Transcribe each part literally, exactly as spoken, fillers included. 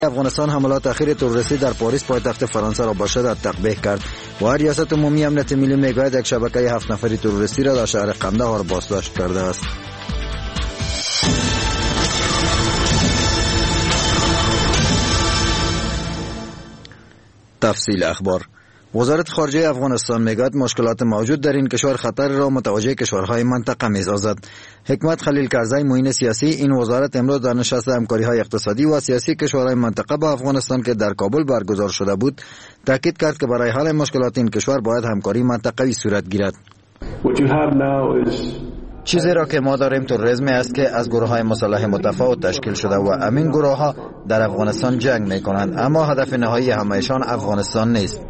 افغانستان حملات اخیر تروریستی در پاریس پایتخت فرانسه را با شدت تقبیح کرد و ریاست عمومی امنیت ملی میگوید یک شبکه هفت نفری تروریستی را در شهر قندهار بازداشت کرده است. تفصیل اخبار. وزارت خارجه افغانستان میگوید مشکلات موجود در این کشور خطر را متوجه کشورهای منطقه میسازد. حکمت خلیل کرزی معین سیاسی این وزارت امروز در نشست همکاری‌های اقتصادی و سیاسی کشورهای منطقه با افغانستان که در کابل برگزار شده بود تاکید کرد که برای حل مشکلات این کشور باید همکاری منطقه‌ای صورت گیرد. چیزی را که ما داریم تروریسم است که از گروه‌های مسلح متفاوت تشکیل شده و همین گروه‌ها در افغانستان جنگ می‌کنند، اما هدف نهایی همه‌شان افغانستان نیست.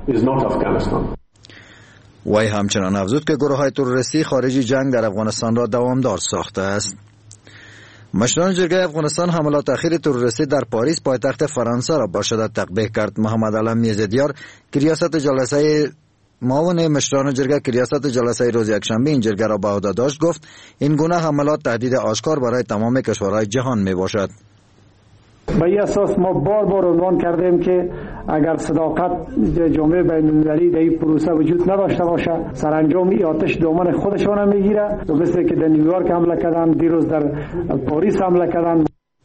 وی همچنان افزود که گروه‌های تروریستی خارجی جنگ در افغانستان را دوامدار ساخته است. مشران جرگه افغانستان حملات اخیر تروریستی در پاریس پایتخت فرانسه را با شدت تقبیح کرد. محمد علم یزدیار که ریاست جلسه معاون مشران جرگه که ریاست جلسه روز یکشنبه این جرگه را به عهده داشت گفت این گونه حملات تهدید آشکار برای تمام کشورهای جهان می باشد. به این اساس ما بار بار عنوان کردیم که اگر صداقت جامعه بین المللی در این پروسه وجود نداشته باشه سرانجام این آتش دامن خودشان میگیره و مثل که در نیویورک حمله کردن، دیروز در پاریس حمله کردن.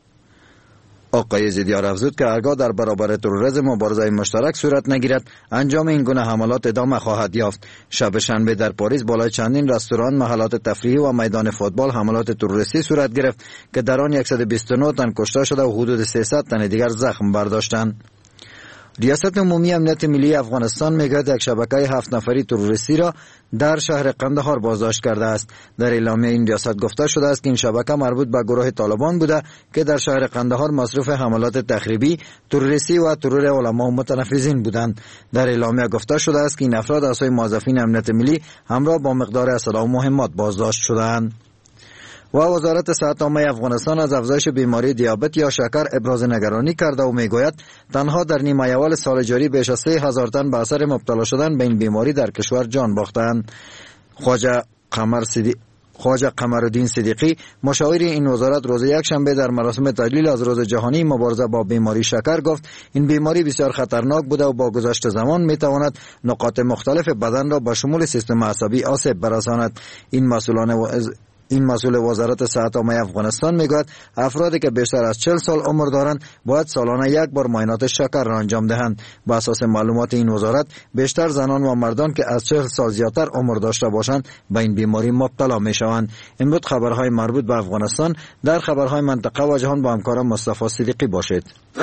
آقای زیدیار افزود که هرگاه در برابر تروریسم مبارزه مشترک صورت نگیرد انجام این گونه حملات ادامه خواهد یافت. شب شنبه در پاریس بالای چندین رستوران، محلات تفریحی و میدان فوتبال حملات تروریستی صورت گرفت که در آن صد و بیست و نه تن کشته شده و حدود سیصد تن دیگر زخم برداشتند. ریاست عمومی امنیت ملی افغانستان میگوید یک شبکه هفت نفری تروریستی را در شهر قندهار بازداشت کرده است. در اعلامیه این ریاست گفته شده است که این شبکه مربوط به گروه طالبان بوده که در شهر قندهار مصروف حملات تخریبی، تروریستی و ترور علما و متنفذین بودند. در اعلامیه گفته شده است که این افراد از سوی موظفین امنیت ملی همراه با مقدار اسلحه و مهمات بازداشت شدند. و وزارت صحت عامه افغانستان از افزایش بیماری دیابت یا شکر ابراز نگرانی کرده و میگوید تنها در نیمه اول سال جاری بیش از سه هزار تن به اثر مبتلا شدن به این بیماری در کشور جان باختند. خواجه قمر صدیق خواجه قمرالدین صدیقی مشاور این وزارت روز یکشنبه در مراسم تجلیل از روز جهانی مبارزه با بیماری شکر گفت این بیماری بسیار خطرناک بوده و با گذشت زمان میتواند نقاط مختلف بدن را به شمول سیستم عصبی آسیب برساند. این مسئولان و این مسئول وزارت صحت عامه افغانستان میگوید افرادی که بیشتر از چهل سال عمر دارند باید سالانه یک بار معاینات شکر را انجام دهند. بر اساس معلومات این وزارت بیشتر زنان و مردان که از چهل سال زیادتر عمر داشته باشند به این بیماری مبتلا میشوند. این بود خبرهای مربوط به افغانستان. در خبرهای منطقه و جهان با همکارم مصطفی صدیقی باشید.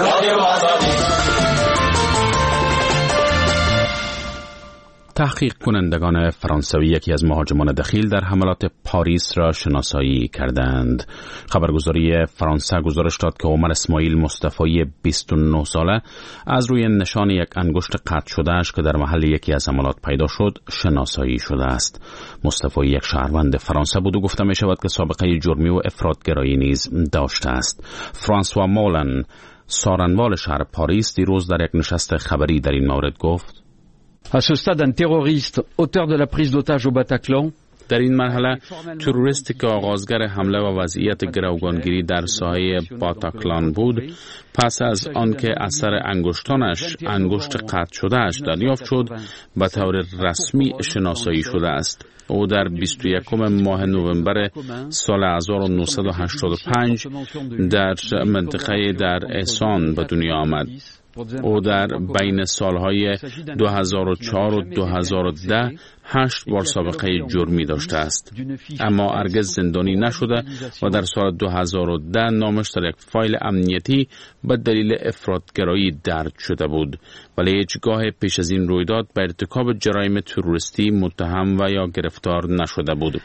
تحقیق کنندگان فرانسوی یکی از مهاجمان دخیل در حملات پاریس را شناسایی کردند. خبرگزاری فرانسه گزارش داد که عمر اسماعیل مصطفی بیست و نه ساله از روی نشان یک انگشت قطع شدهش که در محل یکی از حملات پیدا شد شناسایی شده است. مصطفی یک شهروند فرانسه بود و گفته می شود که سابقه جرمی و افراطگرایی نیز داشته است. فرانسوا مولن، سارنوال شهر پاریس، دیروز در یک نشست خبری در این مورد گفت: À ce stade, un terroriste auteur de la prise d'otage au Bataclan در این مرحله تروریستی که آغازگر حمله و وضعیت گروگانگیری در ساحه باتاکلان بود پس از آنکه اثر انگشتانش انگشت قطع شدهش دریافت شد به طور رسمی شناسایی شده است. او در بیست و یکم ماه نوامبر سال هزار و نهصد و هشتاد و پنج در منطقه در احسان به دنیا آمد. او در بین سالهای دو هزار و چهار و دو هزار و ده هشت بار سابقه جرمی داشته است، اما هرگز زندانی نشده و در سال دو هزار و ده نامش در یک فایل امنیتی به دلیل افراطگرایی درج شده بود، ولی هیچگاه پیش از این رویداد به ارتکاب جرایم تروریستی متهم و یا گرفتار نشده بود.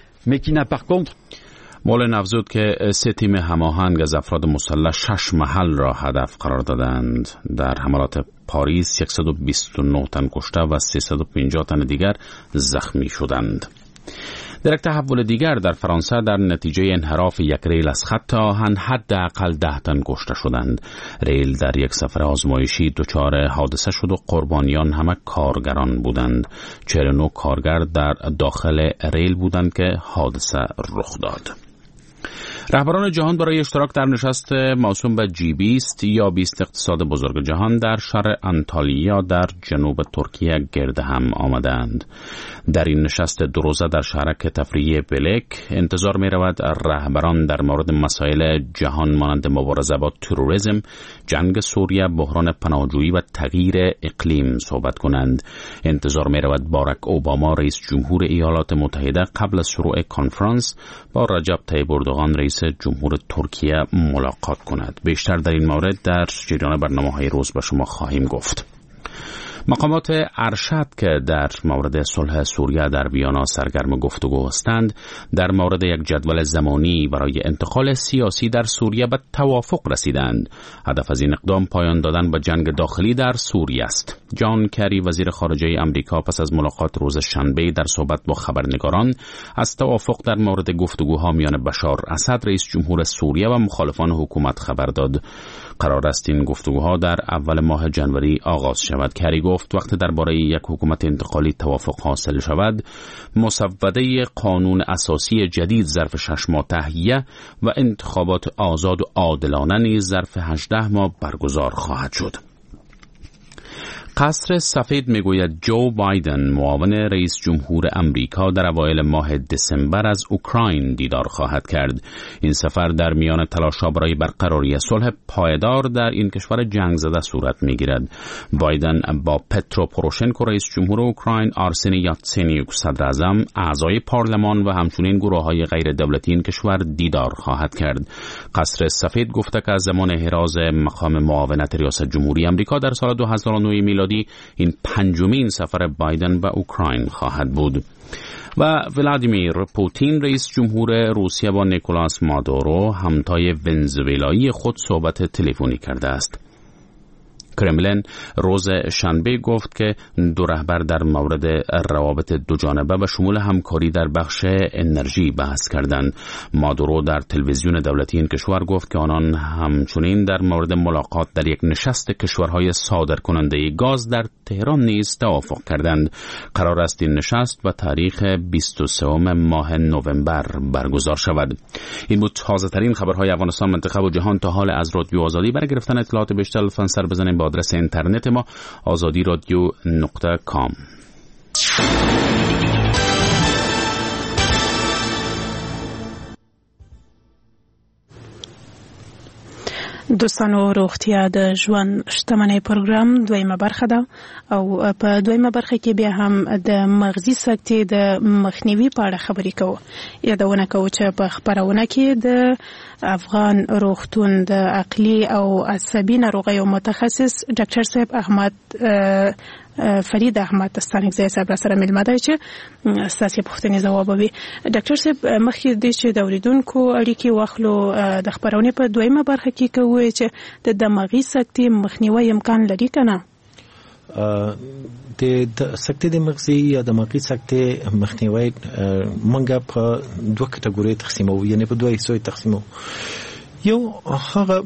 مولن افزود که سه تیم هماهنگ از افراد مسلح شش محل را هدف قرار دادند. در حملات پاریس صد و بیست و نه تن کشته و سیصد و پنجاه تن دیگر زخمی شدند. در یک تحول دیگر در فرانسه در نتیجه انحراف یک ریل از خط آهن حداقل ده تن کشته شدند. ریل در یک سفر آزمایشی دچار حادثه شد و قربانیان همه کارگران بودند. چهل و نه کارگر در داخل ریل بودند که حادثه رخ داد. رهبران جهان برای اشتراک در نشست موسوم به جی بیست یا بیست اقتصاد بزرگ جهان در شهر انتالیا در جنوب ترکیه گرد هم آمدند. در این نشست دو روزه در شهرک تفریحی بلک انتظار می رود رهبران در مورد مسائل جهان مانند مبارزه با تروریسم، جنگ سوریه، بحران پناهجویی و تغییر اقلیم صحبت کنند. انتظار می رود باراک اوباما رئیس جمهور ایالات متحده قبل از شروع کنفرانس با رجب طیب اردوغان رئیس جمهور ترکیه ملاقات کند. بیشتر در این مورد در جریان برنامه‌های روز به شما خواهیم گفت. مقامات ارشد که در مورد صلح سوریه در ویانا سرگرم گفتگو هستند در مورد یک جدول زمانی برای انتقال سیاسی در سوریه به توافق رسیدند. هدف از این اقدام پایان دادن به جنگ داخلی در سوریه است. جان کری وزیر خارجه آمریکا پس از ملاقات روز شنبه در صحبت با خبرنگاران از توافق در مورد گفتگوها میان بشار اسد رئیس جمهور سوریه و مخالفان حکومت خبر داد. قرار است این گفتگوها در اول ماه جنوری آغاز شود. کری گفت وقتی درباره یک حکومت انتقالی توافق حاصل شود، مسوده قانون اساسی جدید ظرف شش ماه تهیه و انتخابات آزاد و عادلانه نیز ظرف هجده ماه برگزار خواهد شد. قصر سفید میگوید جو بایدن معاون رئیس جمهور امریکا در اوایل ماه دسامبر از اوکراین دیدار خواهد کرد. این سفر در میان تلاش‌ها برای برقراری صلح پایدار در این کشور جنگ زده صورت میگیرد. بایدن با پترو پوروشنکو رئیس جمهور اوکراین، آرسنی یاتسنیوک صدر اعظم، اعضای پارلمان و همچنین گروه‌های غیر دولتی این کشور دیدار خواهد کرد. قصر سفید گفته که از زمان احراز مقام معاونت ریاست جمهوری امریکا در سال دو هزار و نه میلادی این پنجمین سفر بایدن به اوکراین خواهد بود. و ولادیمیر پوتین رئیس جمهور روسیه با نیکولاس مادورو همتای ونزوئلایی خود صحبت تلفنی کرده است. کرملین روز شنبه گفت که دو رهبر در مورد روابط دو جانبه و شمول همکاری در بخش انرژی بحث کردند. مادورو در تلویزیون دولتی این کشور گفت که آنان همچنین در مورد ملاقات در یک نشست کشورهای صادرکننده گاز در تهران نیز توافق کردند. قرار است این نشست به تاریخ بیست و سوم ماه نوامبر برگزار شود. این بود تازه ترین خبرهای افغانستان، منطقه و جهان. تا حال از رادیو آزادی برای گرفتن اطلاعات بیشتر لطفاً سر بزنید با آدرس اینترنت ما آزادی رادیو نقطه کام. دوستانو، روغتیا د ژوند شتمنۍ پروګرام دویمه برخه ده او په دویمه برخه کې بیا هم د مغزي سکتې د مخنیوي په اړه خبرې کوو. یادونه کوو چې په خبرونه کې د افغان روغتون د عقلي او عصبي ناروغیو متخصص ډاکټر صاحب احمد فرید احمد ستانکزی صاحب سره ملمه ده چې ستاسو پوښتنې ځوابوي. ډاکټر صاحب مخکې د چې د اوریدونکو اړیکې واخلو، د خبرونه په دویمه برخه کې کوي چې د دماغي سکتې مخنیوي امکان لري کنه؟ د سکتې د مغزي یا دماغي سکتې مخنیوي منګه په دوه کټګوري تقسیمو، یعنی په دوه حصو تقسیمو. یو هغه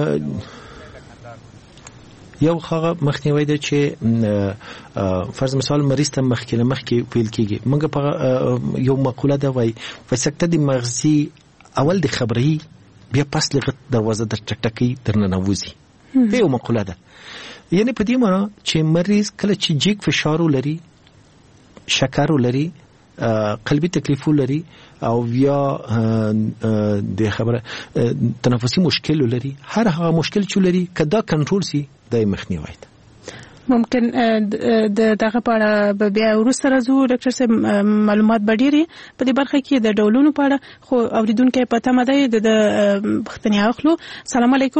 یو هغه مخنیوي ده چې فرض مثال مریض ته مخکې مخکې ویل کېږي. موږ په یو مقوله ده وایي په سکته د مغزي اول د خبري بیا پس لغت دروازه در ټکټکی درنه نوځي. په یو مقوله ده، یعنی په دې معنی چې مریض کله چې جګ فشار لري، شکر لري، قلبي تکلیف لري او یا د خبره تنفسي مشکل لري، هر هغه مشکل چې لري کدا کنټرول سي د مخنیوي ده. ممکن د دغه په اړه بیا وروسته راځو ډاکټر صاحب، معلومات به ډېرې په دې برخه کې د ډولونو په اړه، خو اوریدونکو په تمه دی د پوښتنې اخلو. سلام علیکم.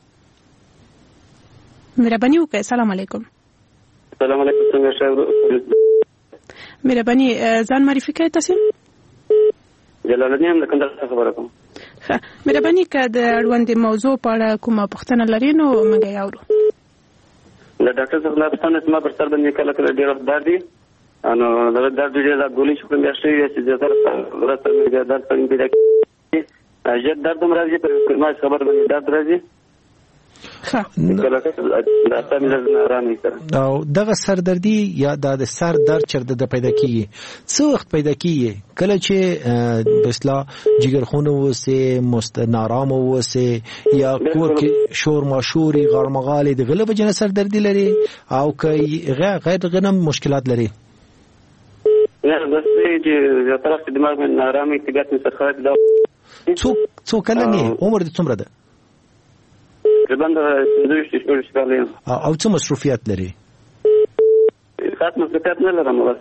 مهرباني وکړئ. سلام علیکم. سلام علیکم. څنګه شئ؟ مهرباني ځان معرفي کړئ. تاسو جلال الدین د کندهار څخه خبره کوم. ښه، مهرباني که د اړوندې موضوع په اړه کومه پوښتنه لرئ نو موږ یې اورو. د ډاکټر صاحب لا پوښتنه چې ما پر سر باندې کله کله ډېر وخت درد دي، نو دا درد ډېر دا ګولۍ چې کوم میاشتې وي چې زیاتره ورځ مې درد څنګه پیدا کېږي، ژر درد هم راځي، پر ما خبر باندې درد راځي. کله کله دا تاسو نه آرامي سره او دغه سردردي یا د سر درد چرته د پیدا کیږي څو وخت پیدا کیږي کله چې بسلا جګرخونه وسه مستنارام وسه یا کور کې شور ماشوري غرمغالي د غلبه جن سردردي لري او که غیر غنم مشکلات لري نه بس چې یو طرف دماغ من آرامي طبيعت من سرخات دا څو څو کله نه عمر د څومره ده تقریبا د شپږ شپږ او څو مصروفیات لري خاص مصروفیات نه لرم بس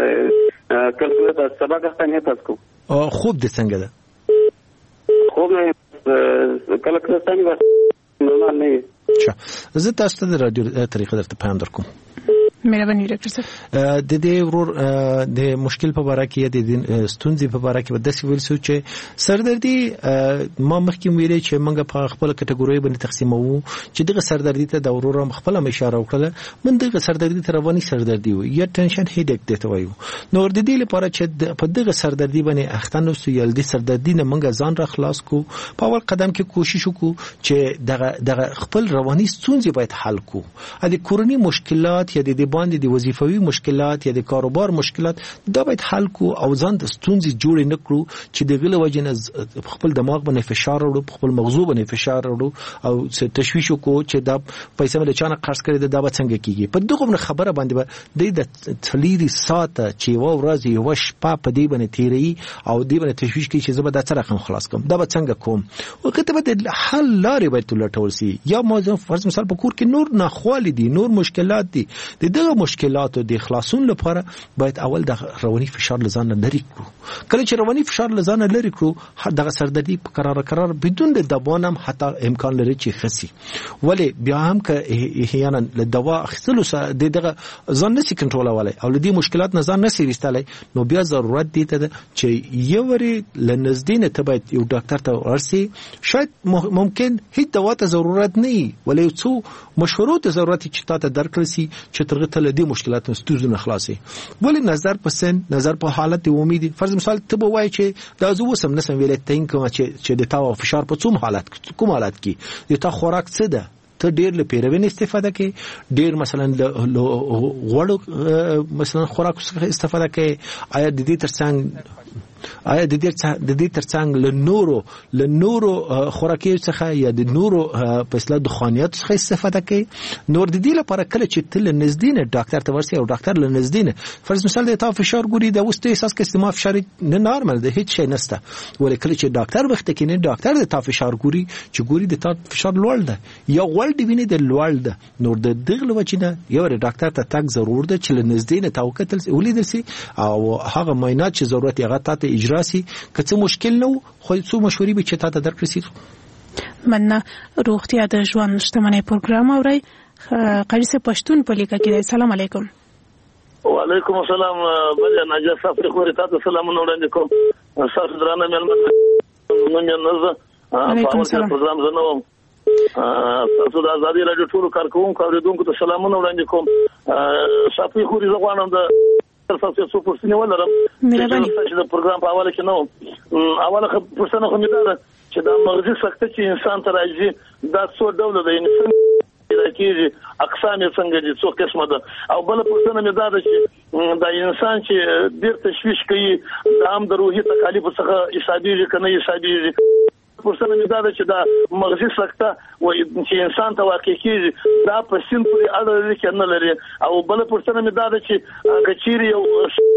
کله کله سبا غوښتنه نه تاسو او خوب د څنګه ده خوب کله کله څنګه بس نورمال نه ښه زه تاسو ته د رادیو طریقه درته پیغام درکوم مهرباني ډاکټر صاحب د دې ورور د مشکل په اړه کې د ستونزې په اړه کې د داسې ویل څه چې سردردي ما مخکې ویلې چې موږ په خپل کټګوري باندې تقسیمو چې دغه سردردي ته د ورور خپل اشاره وکړه من دغه سردردي ته رواني سردردي وي یا ټنشن هیډیک دته وایو نو د دې لپاره چې په دغه سردردي باندې اختن وسو یا د سردردي نه موږ ځان را خلاص کو په اول قدم کې کوشش وکړو چې دغه دغه خپل رواني ستونزې باید حل کو د کورنی مشکلات یا د باندې د وظیفوي مشکلات یا د کاروبار مشکلات دا باید حل کو او ځان د ستونزې جوړ نه کړو چې د غله وجنه خپل دماغ باندې فشار وړو خپل مغزو باندې فشار وړو او تشویش کو چې دا پیسې مله چانه قرض کړی دا به څنګه کیږي په دغه خبره باندې د تلیری ساته چې و ورځ یو شپه په دې باندې تیری او دې باندې تشویش کوي چې زه به دا څه رقم خلاص کوم دا به څنګه کوم او کته به حل لارې باید لټول شي یا موضوع فرض مثال په کور کې نور ناخوالي دي نور مشکلات دي د دغه مشکلاتو د خلاصون لپاره باید اول د رواني فشار لزان لري کړو کله چې رواني فشار لزان لري کړو دغه سردردي په قرار قرار بدون د دوا هم حتی امکان لري چې خسي ولی بیا هم که احیانا له دوا اخیستلو سره دغه ځان نشي کنټرولولای او لدی مشکلات نه ځان نشي وستلای نو بیا ضرورت دي ته چې یو وری لنزدین ته باید یو ډاکټر ته ورسي شاید ممکن هیڅ دوا ته ضرورت نه ولی څو مشورات ضرورت چې تاسو درکړل سي چې ترغه ته لدی مشکلات نستوزو نه خلاصي ولی نظر په سن نظر په حالت د امید فرض مثال ته وایي چې دا زه وسم نسم ویل تین کوم چې چې د تاو فشار په څوم حالت کوم حالت کې د تا خوراک څه ده ته ډیر له پیروین استفاده کې ډیر مثلا غوړو مثلا خوراک څخه استفاده کې آیا د دې ترڅنګ آیا د دې د دې ترڅنګ له نورو له نورو خوراکي څخه یا د نورو په اصطلاح د خانيات څخه استفاده کوي نور د دې لپاره کله چې تل نزدینه ډاکټر ته ورسي او ډاکټر له نزدینه فرض مثال د تا فشار ګوري د اوسته احساس کې استعمال فشار نه نارمل ده هیڅ شي نشته ولې کله چې ډاکټر وخت کې نه ډاکټر د تا فشار ګوري چې ګوري د تا فشار لوړ ده یا غوړ دی ویني د لوړ ده نور د دغه وجنه یو ډاکټر ته تک ضرور ده چې له نزدینه تا وکتل ولیدل سي او هغه معاینات چې ضرورت یې غته ته اجرا سي که مشکل نو خو څو مشورې به چې تاسو درکړئ مننه روغتیا د ژوند شتمنۍ پروګرام اوري قاری سے پښتون په لیکه کې السلام علیکم وعلیکم السلام بل نجاح صاحب خو تاسو سلام وړاندې کوم تاسو درانه مېلمه نن نن په اول پروګرام زنوم تاسو د ازادي رادیو ټول کارکونکو اوریدونکو ته سلامونه وړاندې کوم صافي خوري زغوانم د تاسو څو پوښتنې ولرم چې د پروګرام په حواله کې نو اوله پوښتنه کوم ده چې د مغزي سکته چې انسان ته راځي دا څو ډول د انسان د کېږي اقسام څنګه دي څو قسمه ده او بل پوښتنه مې ده چې د انسان چې ډیر تشویش کوي د عام د روحي تکالیف څخه حسابي کنه حسابي پوښتنه مې ده چې دا مغزي سکته و چې انسان ته واقع کېږي دا په سین پورې اړه لري نه لري او بل پوښتنه مې ده چې کچيري یو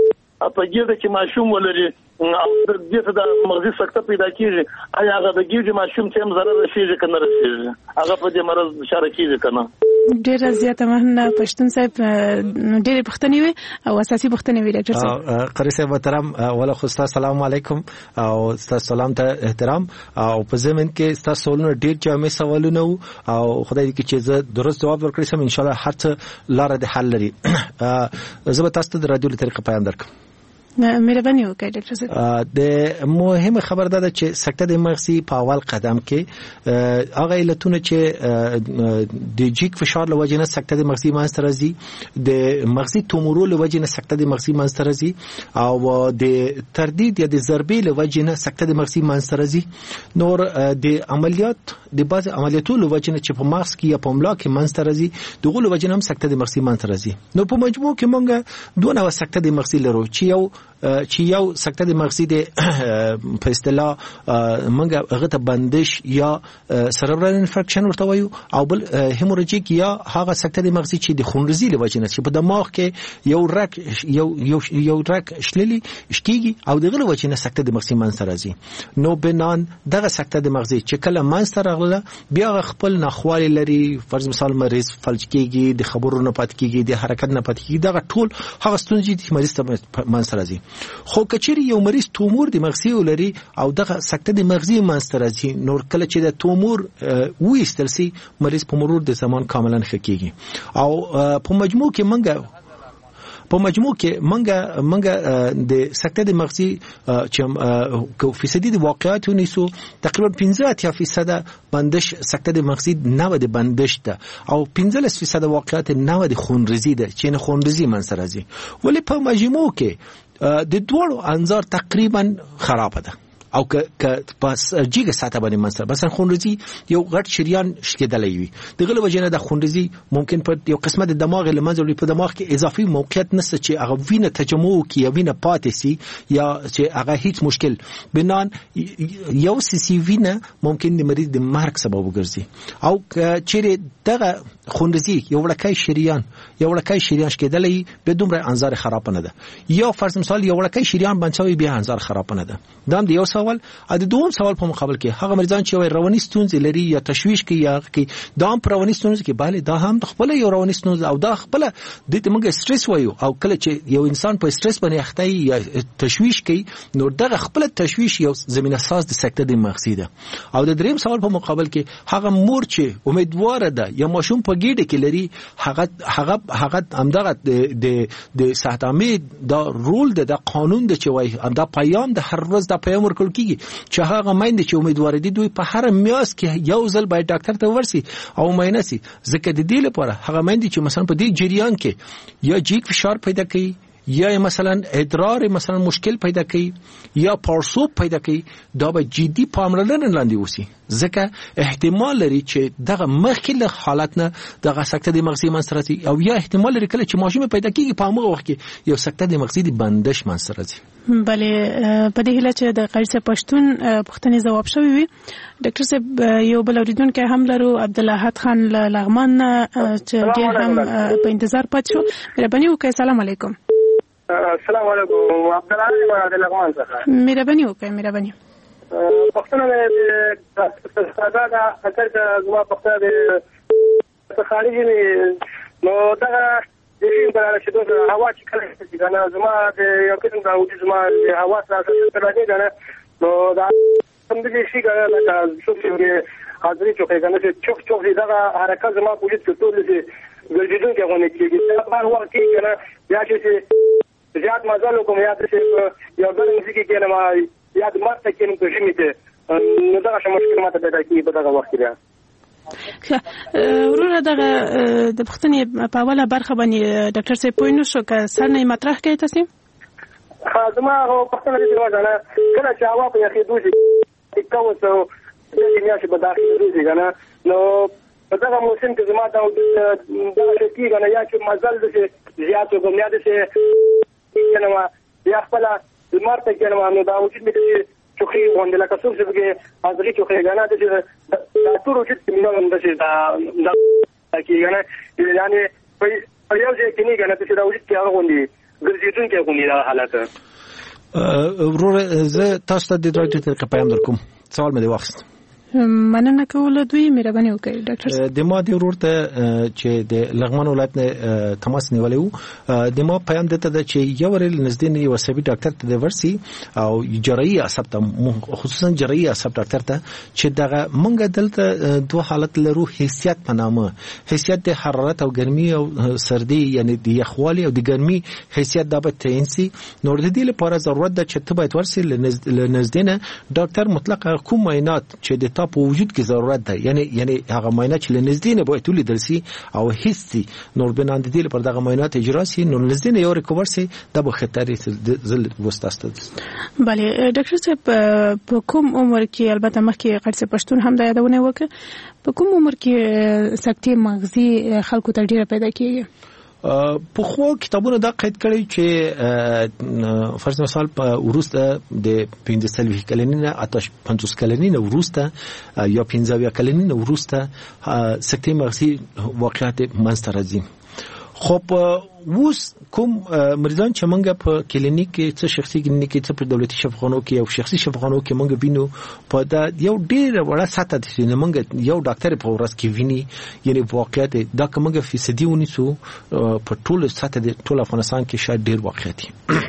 په ګیده کې ماشوم ولري او د دې د مغزي سکته پیدا کیږي آیا هغه د ګیډې ماشوم ته هم ضرر رسیږي کنه رسیږي هغه په دې مرض بشاره کیږي کنه ډیر زیاته مهنه پښتون صاحب ډېر پښتني وي او اساسي پښتني وي ډاکټر صاحب قاری صاحب محترم ولا خو السلام علیکم او تاسو سلام ته احترام او په زمين کې تاسو سوالونه ډېر جامع سوالونه او خدای دې چې زه درست جواب ورکړم سم ان شاء الله هر څه لاره د حل لري زه به تاسو ته د رادیو لپاره پیغام درکړم مهرباني وکړئ ډاکټر صاحب. د مهمه خبر ده چې سکته د مغزي په اول قدم کې هغه علتونه چې د جیک فشار له وجې نه سکته د مغزي منځته راځي، د مغزي تومورو له وجې نه سکته د مغزي منځته راځي، او د تردید یا د ضربې له وجې نه سکته د مغزي منځته راځي. نور د عملیات د بعض عملیاتو له وجې نه چې په مغز کې یا په ملا کې منځته راځي، دغه له وجې نه هم سکته د مغزي منځته راځي. نو په مجموع کې مونږ دوه نوع سکته د مغزي لرو، چې یو چې یو سکته د مغزي د په اصطلاح منګه هغه ته بندش یا سربرال انفیکشن ورته وایو، او بل هیموراجیک یا هغه سکته د مغزي چې د خونریزي له وجې نه چې په دماغ کې یو رک یو یو یو رک شللی شکیږي او دغه له وجې نه سکته د مغزي منځته راځي. نو بنان دغه سکته د مغزي چې کله منځته راغله بیا خپل ناخوالي لري، فرض مثال مریض فلج کیږي، د خبرو نه پات کیږي، د حرکت نه پات کیږي، دغه ټول هغه ستونزې چې مریض ته منځته راځي. خو کچېری یو مریض تومور د مغزي ولري او دغه سکته د مغزي منځته راځي، نور کله چې د تومور وېستل سي مریض په مرور د زمان کاملا ښه کیږي. او په مجموع کې منګه په مجموع کې منګه منګه د سکته د مغزي چې فیصدي د واقعیت ونیسو تقریبا پنځه اتیا فیصد بندش سکته د مغزي نه د بندش ده، او پنځه فیصد واقعیت نه د خونریزي ده چې نه خونریزي منځته راځي. ولی په مجموع کې د دوړو انظار تقریبا خراب ده، او که پس جیګه ساته باندې منځ مثلا خونریزي یو غټ شریان شکېدلې وي، دغه له وجې نه د خونریزي ممکن په یو قسمه د دماغ له منځ په دماغ کې اضافي موقعیت نشته چې هغه وینه تجمع کوي یا وینه پاتې سي یا چې هغه هیڅ مشکل بنان یو سي وینه ممکن د مریض د مرګ سبب وګرځي. او چې دغه خونریزي یو وړکای شریان یو وړکای شریان شکېدلې به دومره انظار خراب نه ده، یا فرض مثال یو وړکای شریان باندې بیا انظار خراب نه ده. دا د یو سوال. ا د دوم سوال په مقابل کې هغه مریضان چې رواني ستونزې لري یا تشویش کوي یا کې دا هم رواني ستونزې کې bale دا هم خپل یو رواني ستونزې او دا خپل د دې موږ سټرس وایو، او کله چې یو انسان په سټرس باندې اخته یا تشویش کوي نو دغه خپل تشویش یو زمينه ساز د سکته د مغزي ده. او د دریم سوال په مقابل کې هغه مور چې امیدوار ده یا ماشوم په ګیډه کې لري هغه هغه هغه همدغه د د صحت امید دا رول ده، د قانون ده چې وایي دا پیام د هر ورځ د پیام ورکول کیږي چې هغه مایند چې امیدوار دي دوی په هر میاس کې یو ځل باید ډاکټر ته ورسي او معاینه سي، ځکه د دې لپاره هغه مایند چې مثلا په دې جریان کې یا جیک فشار پیدا کوي یا مثلا ادرار مثلا مشکل پیدا کوي یا پارسوب پیدا کوي، دا به جدي پاملرنه لاندې وسی، ځکه احتمال لري چې دغه مخکې له حالت نه دغه سکته د مغزي منځته راځي، او یا احتمال لري کله چې ماشوم پیدا کیږي په هغه وخت کې یو سکته د مغزي د بندش منځته راځي. بله په دې هیله چې د قاری صاحب پښتون پښتني جواب شوی وي. ډاکټر صاحب یو بل اوریدونکو هم لرو، عبدالله خان لغمان چې ډېر هم په انتظار پات شو. مهرباني وکړئ. السلام علیکم. السلام علیکم. عبدالله د لغمان څخه. مهرباني وکړئ. مهرباني. پښتون د ساده دا اکر د زما پښتون د خارجي نو دا د شي په اړه چې د هوا چې کله چې کنه زما د یو قسم د وجود زما د هوا سره څه راځي کنه نو دا هم دې شي کنه دا څه چې حاضرې چې کنه چې چوک چوک دا حرکت زما په وجود کې ټول دي ګرځیدون کې غونې کېږي. دا په وخت کې کنه یا چې زیات مزل کوم یا چې یو بل موسیقي کې نه ما یا د مارته کې نو ژمي ته نو دا څه مشکل ماته پیدا کیږي په دغه وخت کې. ورونه دغه د پښتنې په اوله برخه باندې ډاکټر صاحب پوینو شو که سر نه مطرح کوي تاسو؟ ها زما هو پښتنه دې وځنه کله چې هوا په یخي دوزي کوم څه د دې میاشتې په داخلي دوزي کنه نو په دغه موسم کې زما دا د شکی کنه یا چې مزل دې زیات کوم یا دې کنه یا خپل مارته کې نو دا وجود مې چوخي وندل کا څو څه کې ازري چوخي غنا د دا ټول وجود کې موږ د څه دا دا کې غنا یعنی په یو ځای کې نه غنا چې دا وجود کې هغه غوندي ګرځېدون کې غوندي دا حالت. ورور زه تاسو ته د ډاکټر ته پیغام درکوم. سوال مې دی واخست. مننه کوله دوی مهرباني وکړئ ډاکټر. د ما د ورته چې د لغمان ولایت نه تماس نیولې وو د ما پیام دته د چې یو ورل نږدې یو سبي ډاکټر ته د ورسي او جراحي عصب ته خصوصا جراحي عصب ډاکټر ته چې دغه مونږ دلته دوه حالت لرو حیثیت په نامه حیثیت د حرارت او ګرمي او سردی یعنی د یخوالي او د ګرمي حیثیت د به تینسي نور د دې لپاره ضرورت ده چې ته باید ورسي لنږدې نه ډاکټر مطلق کوم معاینات چې د تا په وجود کې ضرورت ده یعنی یعنی هغه معاینات چې لنږدې نه باید ولیدل شي او هیڅ نور بنان د دې لپاره دغه معاینات اجرا شي نور لنږدې نه یو ریکور شي د به خطر زل وستاسته. بله ډاکټر صاحب په کوم عمر کې البته مخکې قرص پښتون هم د یادونه وکړه په کوم عمر کې سکتې مغزي خلکو ته ډیره پیدا کیږي؟ په خو کتابونو دا قید کړی چې فرض مثال په ورسته د پنځه سلوي کلنینه آتش پنځوس کلنینه ورسته یا پنځه کلنینه ورسته سکتې مغزي واقعیت منځ راځي. خو اوس کوم مریضان چې موږ په کلینیک کې څه شخصي کلینیک کې څه په دولتي شفاخانو کې او شخصي شفاخانو کې موږ وینو په دا یو ډیر وړه ساته دي نه موږ یو ډاکټر په ورځ کې ویني یعنی واقعیت دا کومه فیصدي ونیسو په ټول ساته د ټول افغانستان کې شاید ډیر واقعیت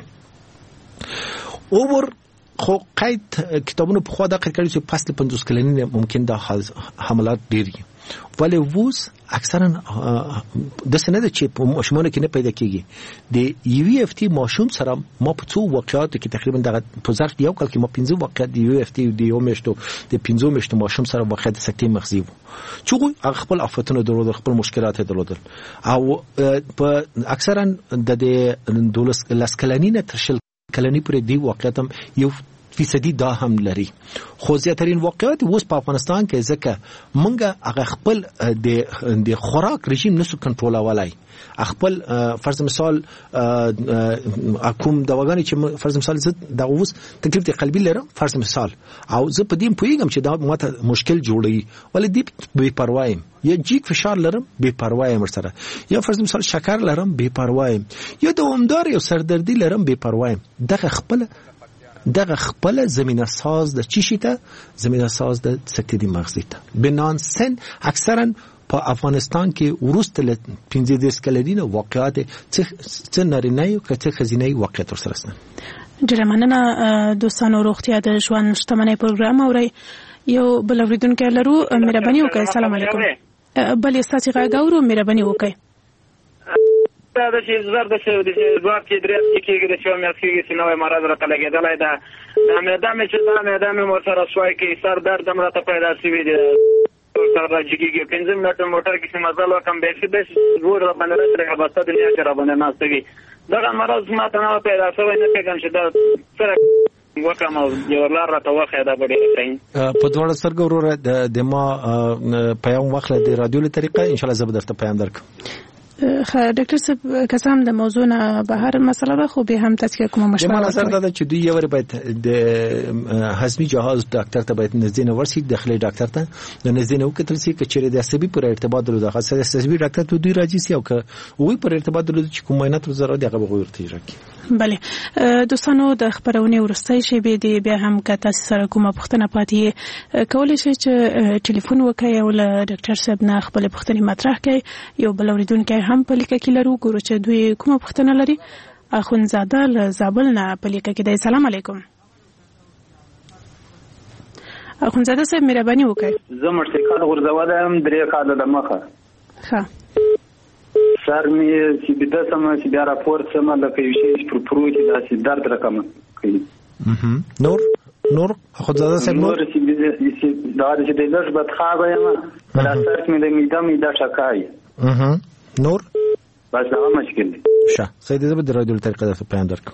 اوور خو قید کتابونو په خوا دا قید کړی چې پس له پنځوس کلنینه ممکن دا حملات ډیر ولی ووس اکثرا د سند چې په ماشومانو کې نه پیدا کیږي د یو وی اف ټي ماشوم سره ما په څو واقعات کې تقریبا د په ظرف یو کال کې ما پنځه واقعات د یو وی اف ټي د یو میاشتو د پنځه میاشتو ماشوم سره واقعات سکتې مغزي وو چې هغه خپل آفتونه درلودل خپل مشکلات درلودل او په اکثرا د دولس لسکلنینه تر شل کلنی پرې دی واقعات هم یو فیصدی دا هم لري خو زیاترین واقعیت اوس په افغانستان کې ځکه مونږه هغه خپل د د خوراک رژیم نسو کنټرولولای خپل فرض مثال کوم دواګانی چې فرض مثال زه د اوس تکلیف د قلبي لرم فرض مثال او زه په دې پوهیږم چې دا ماته مشکل جوړي ولې دې بے پروايم یا جیک فشار لرم بے پروايم سره یا فرض مثال شکر لرم بے پروايم یا دوامدار یا سردردی لرم بے پروايم دغه خپل دغه خپل زمينه ساز د چی شته زمينه ساز د سکتې مغزي ته بنان سن اکثرا په افغانستان کې ورسته ل پنځه دیس کلینه واقعات څه نارینه او کته خزینه واقعات سره سره. ډیره مننه دوستانو روغتیا د ژوند شتمنۍ پروګرام اوري یو بل اوریدونکو لرو مهرباني وکړئ. السلام علیکم. بل استاسي غاورو مهرباني وکړئ. دا چې زړه د څه د ځواب کې درې کېږي د چې مې کېږي چې نوې مراد راته لګېدلای دا دا مې دا مې چې دا مې دا مې مو سره سوای کې سر درد هم راته پیدا شوی دی سر راځيږي پنځه منټه موټر کې چې مزل وکم به چې به ور را باندې راځي بس د دنیا کې را باندې ناستوي دا مرز ما ته نه پیدا شوی نه پیګم چې دا سره وکم یو لار راته واخې دا ډېر کړئ په دوړ سرګ وروره د ما پیغام واخله د رادیو له طریقه ان شاء الله زه به درته پیغام درکم. ډاکټر صاحب کسام د موضوع نه بهر مسله ده خو به هم تاسو کومه مشوره ما نظر ده چې دوی یو باید د هضمي جهاز ډاکټر ته باید نزدې ورسي داخلي ډاکټر ته د نزدې نو کتل سي چې د عصبي پر ارتباط درلود خاصه د عصبي ډاکټر ته دوی راځي سي او که وی پر ارتباط درلود چې کوم معاینات وزره دغه بغیر تیرکی. بله دوستانو د خبرونه ورستۍ شی به دی بیا هم که تاسو سره کومه پوښتنه پاتې کولای شئ چې ټلیفون وکړئ او له ډاکټر صاحب نه خپل پوښتنې مطرح کړئ. یو بل اوریدونکو هم په لیکه کې لرو ګورو چې دوی کومه پوښتنه لري. اخونزاده له زابل نه په لیکه کې دی. سلام علیکم. اخونزاده صاحب مهرباني وکړئ. زه مرتکال غرزواده هم درې کاله د مخه ښه سر مې چې بده سم چې بیا راپور سم لکه یو شی پر پروت داسې درد رقم کوي. نور نور اخونزاده صاحب نور چې دا چې د لږ بدخوابه یم دا سر مې د معده معده شکای نور بس دا مشکل دی. ښه سید زه به د رادیو طریقه درته پیغام درکم.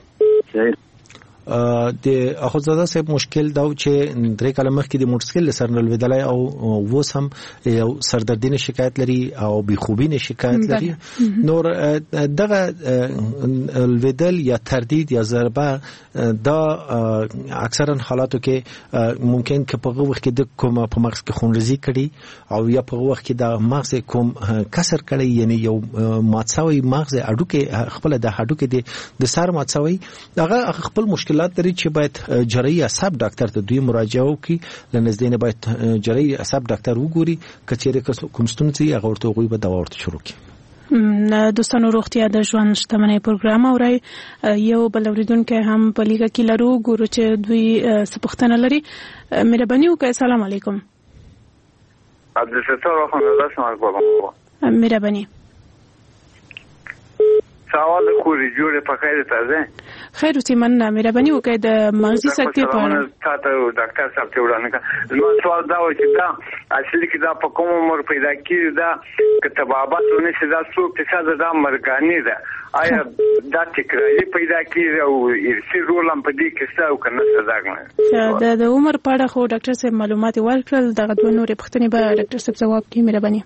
د اخوزاده صاحب مشکل دا چې درې کاله مخکې د موټرسایکل سر نلویدلای او ووس هم یو سردردی شکایت لري او بیخوبی شکایت لري. نور دغه الودل یا تردید یا ضربه دا اکثرا حالاتو کې ممکن که په وخت کې د کوم په مغز کې خونریزي کړي او یا په وخت کې د مغز کوم کسر کړي یعنی یو ماتساوي مغز اډو کې خپل د هډو کې د سر ماتساوي دغه خپل مشکل مشکلات لري چې باید جراحي عصب ډاکټر ته دوی مراجعه وکړي، لنځدې نه باید جراحي عصب ډاکټر وګوري، کچېره کوم ستونزې هغه ورته وګوري به دوا ورته شروع کړي. دوستانو روغتیا د ژوند شتمنۍ پروګرام اوري. یو بل اوریدونکو هم په لیګه کې لرو، ګورو چې دوی څه پوښتنه لري. مهرباني وکړئ. السلام علیکم. عبدالستار خانزاده شما کوم. مهرباني. سوال خوري جوړه په خیر تازه. خیر اوسې مننه. مهرباني وکړئ د مغزي سکتې په اړه. تاسو ډاکټر صاحب ته وړاندې کړم. نو سوال دا و چې دا اصلي کې دا په کوم عمر پیدا کیږي، دا کتاباتونه چې دا څو فیصد دا مرګاني ده، آیا دا تکراري پیدا کیږي او ارثي رول هم په دې کې څه او کنه څه ځاګنه؟ د د عمر په اړه خو ډاکټر صاحب معلومات ورکړل، دغه دوه نورې پوښتنې به ډاکټر صاحب ځواب کوي. مهرباني.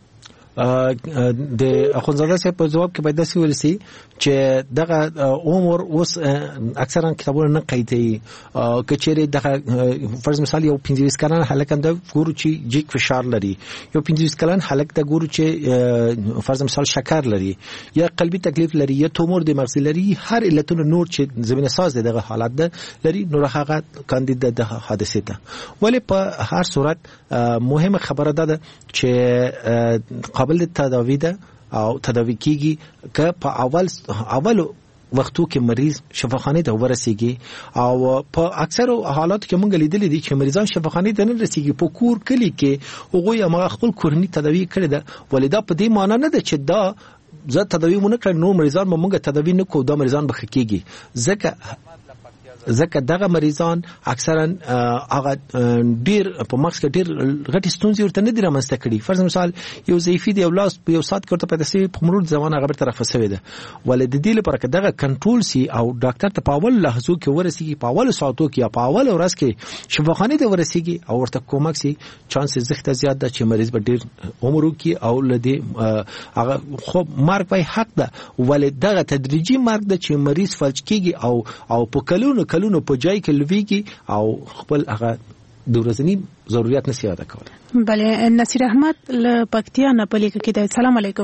د اخوندزاده صاحب په جواب کې باید داسې ولسی چې دغه عمر اوس اکثرا کتابونه نه قیدي، کچېره دغه فرض مثال یو پنځه کلن هلک د ګورو چې جیک فشار لري، یو پنځه کلن هلک د ګورو چې فرض مثال شکر لري یا قلبي تکلیف لري یا تومور د مغز لري، هر علتونه نور چې زمينه ساز دغه حالت ده لري، نور هغه کاندید د حادثه ته. ولی په هر صورت مهمه خبره ده چې قابل تداوی ده او تداوی کیږي که په اول اول وختو کې مریض شفاخانه ته ورسیږي، او په اکثر حالات کې مونږ لیدل دي چې مریضان شفاخانه ته نه رسیږي، په کور کلی کې هغه یې ما خپل کورنی تداوی کړی ده. ولدا په دې معنی نه ده چې دا زه تداوی مونږ کړ نو مریضان به مونږ تداوی نه کوو، دا مریضان به خکېږي. ځکه ځکه دغه مریضان اکثرا هغه ډیر په مغز کې ډیر غټي ستونزې ورته نه دي رامنځته کړي. فرض مثال یو ضعیفي دی، یو لاس په یو سات کې ورته پیدا شي، په مرور زمانه هغه طرف فسوي ده. ولې د دې لپاره چې دغه کنټرول سي او ډاکټر ته په اول لحظو کې ورسیږي، په اول ساعتو کې یا په اول ورځ کې شفاخانه ته ورسیږي او ورته کومک سي، چانس زیاته زیات ده چې مریض به ډیر عمر وکړي او لدی هغه خو مرګ به حق ده. ولې دغه تدریجي مرګ ده چې مریض فلج کیږي او او په کلونو کلونو په جای کې لویږي او خپل هغه د ورځنی ضرورت نشي ادا کولای. بله. نصیر احمد له پکتیا نه پلیک کې دی. السلام علیکم.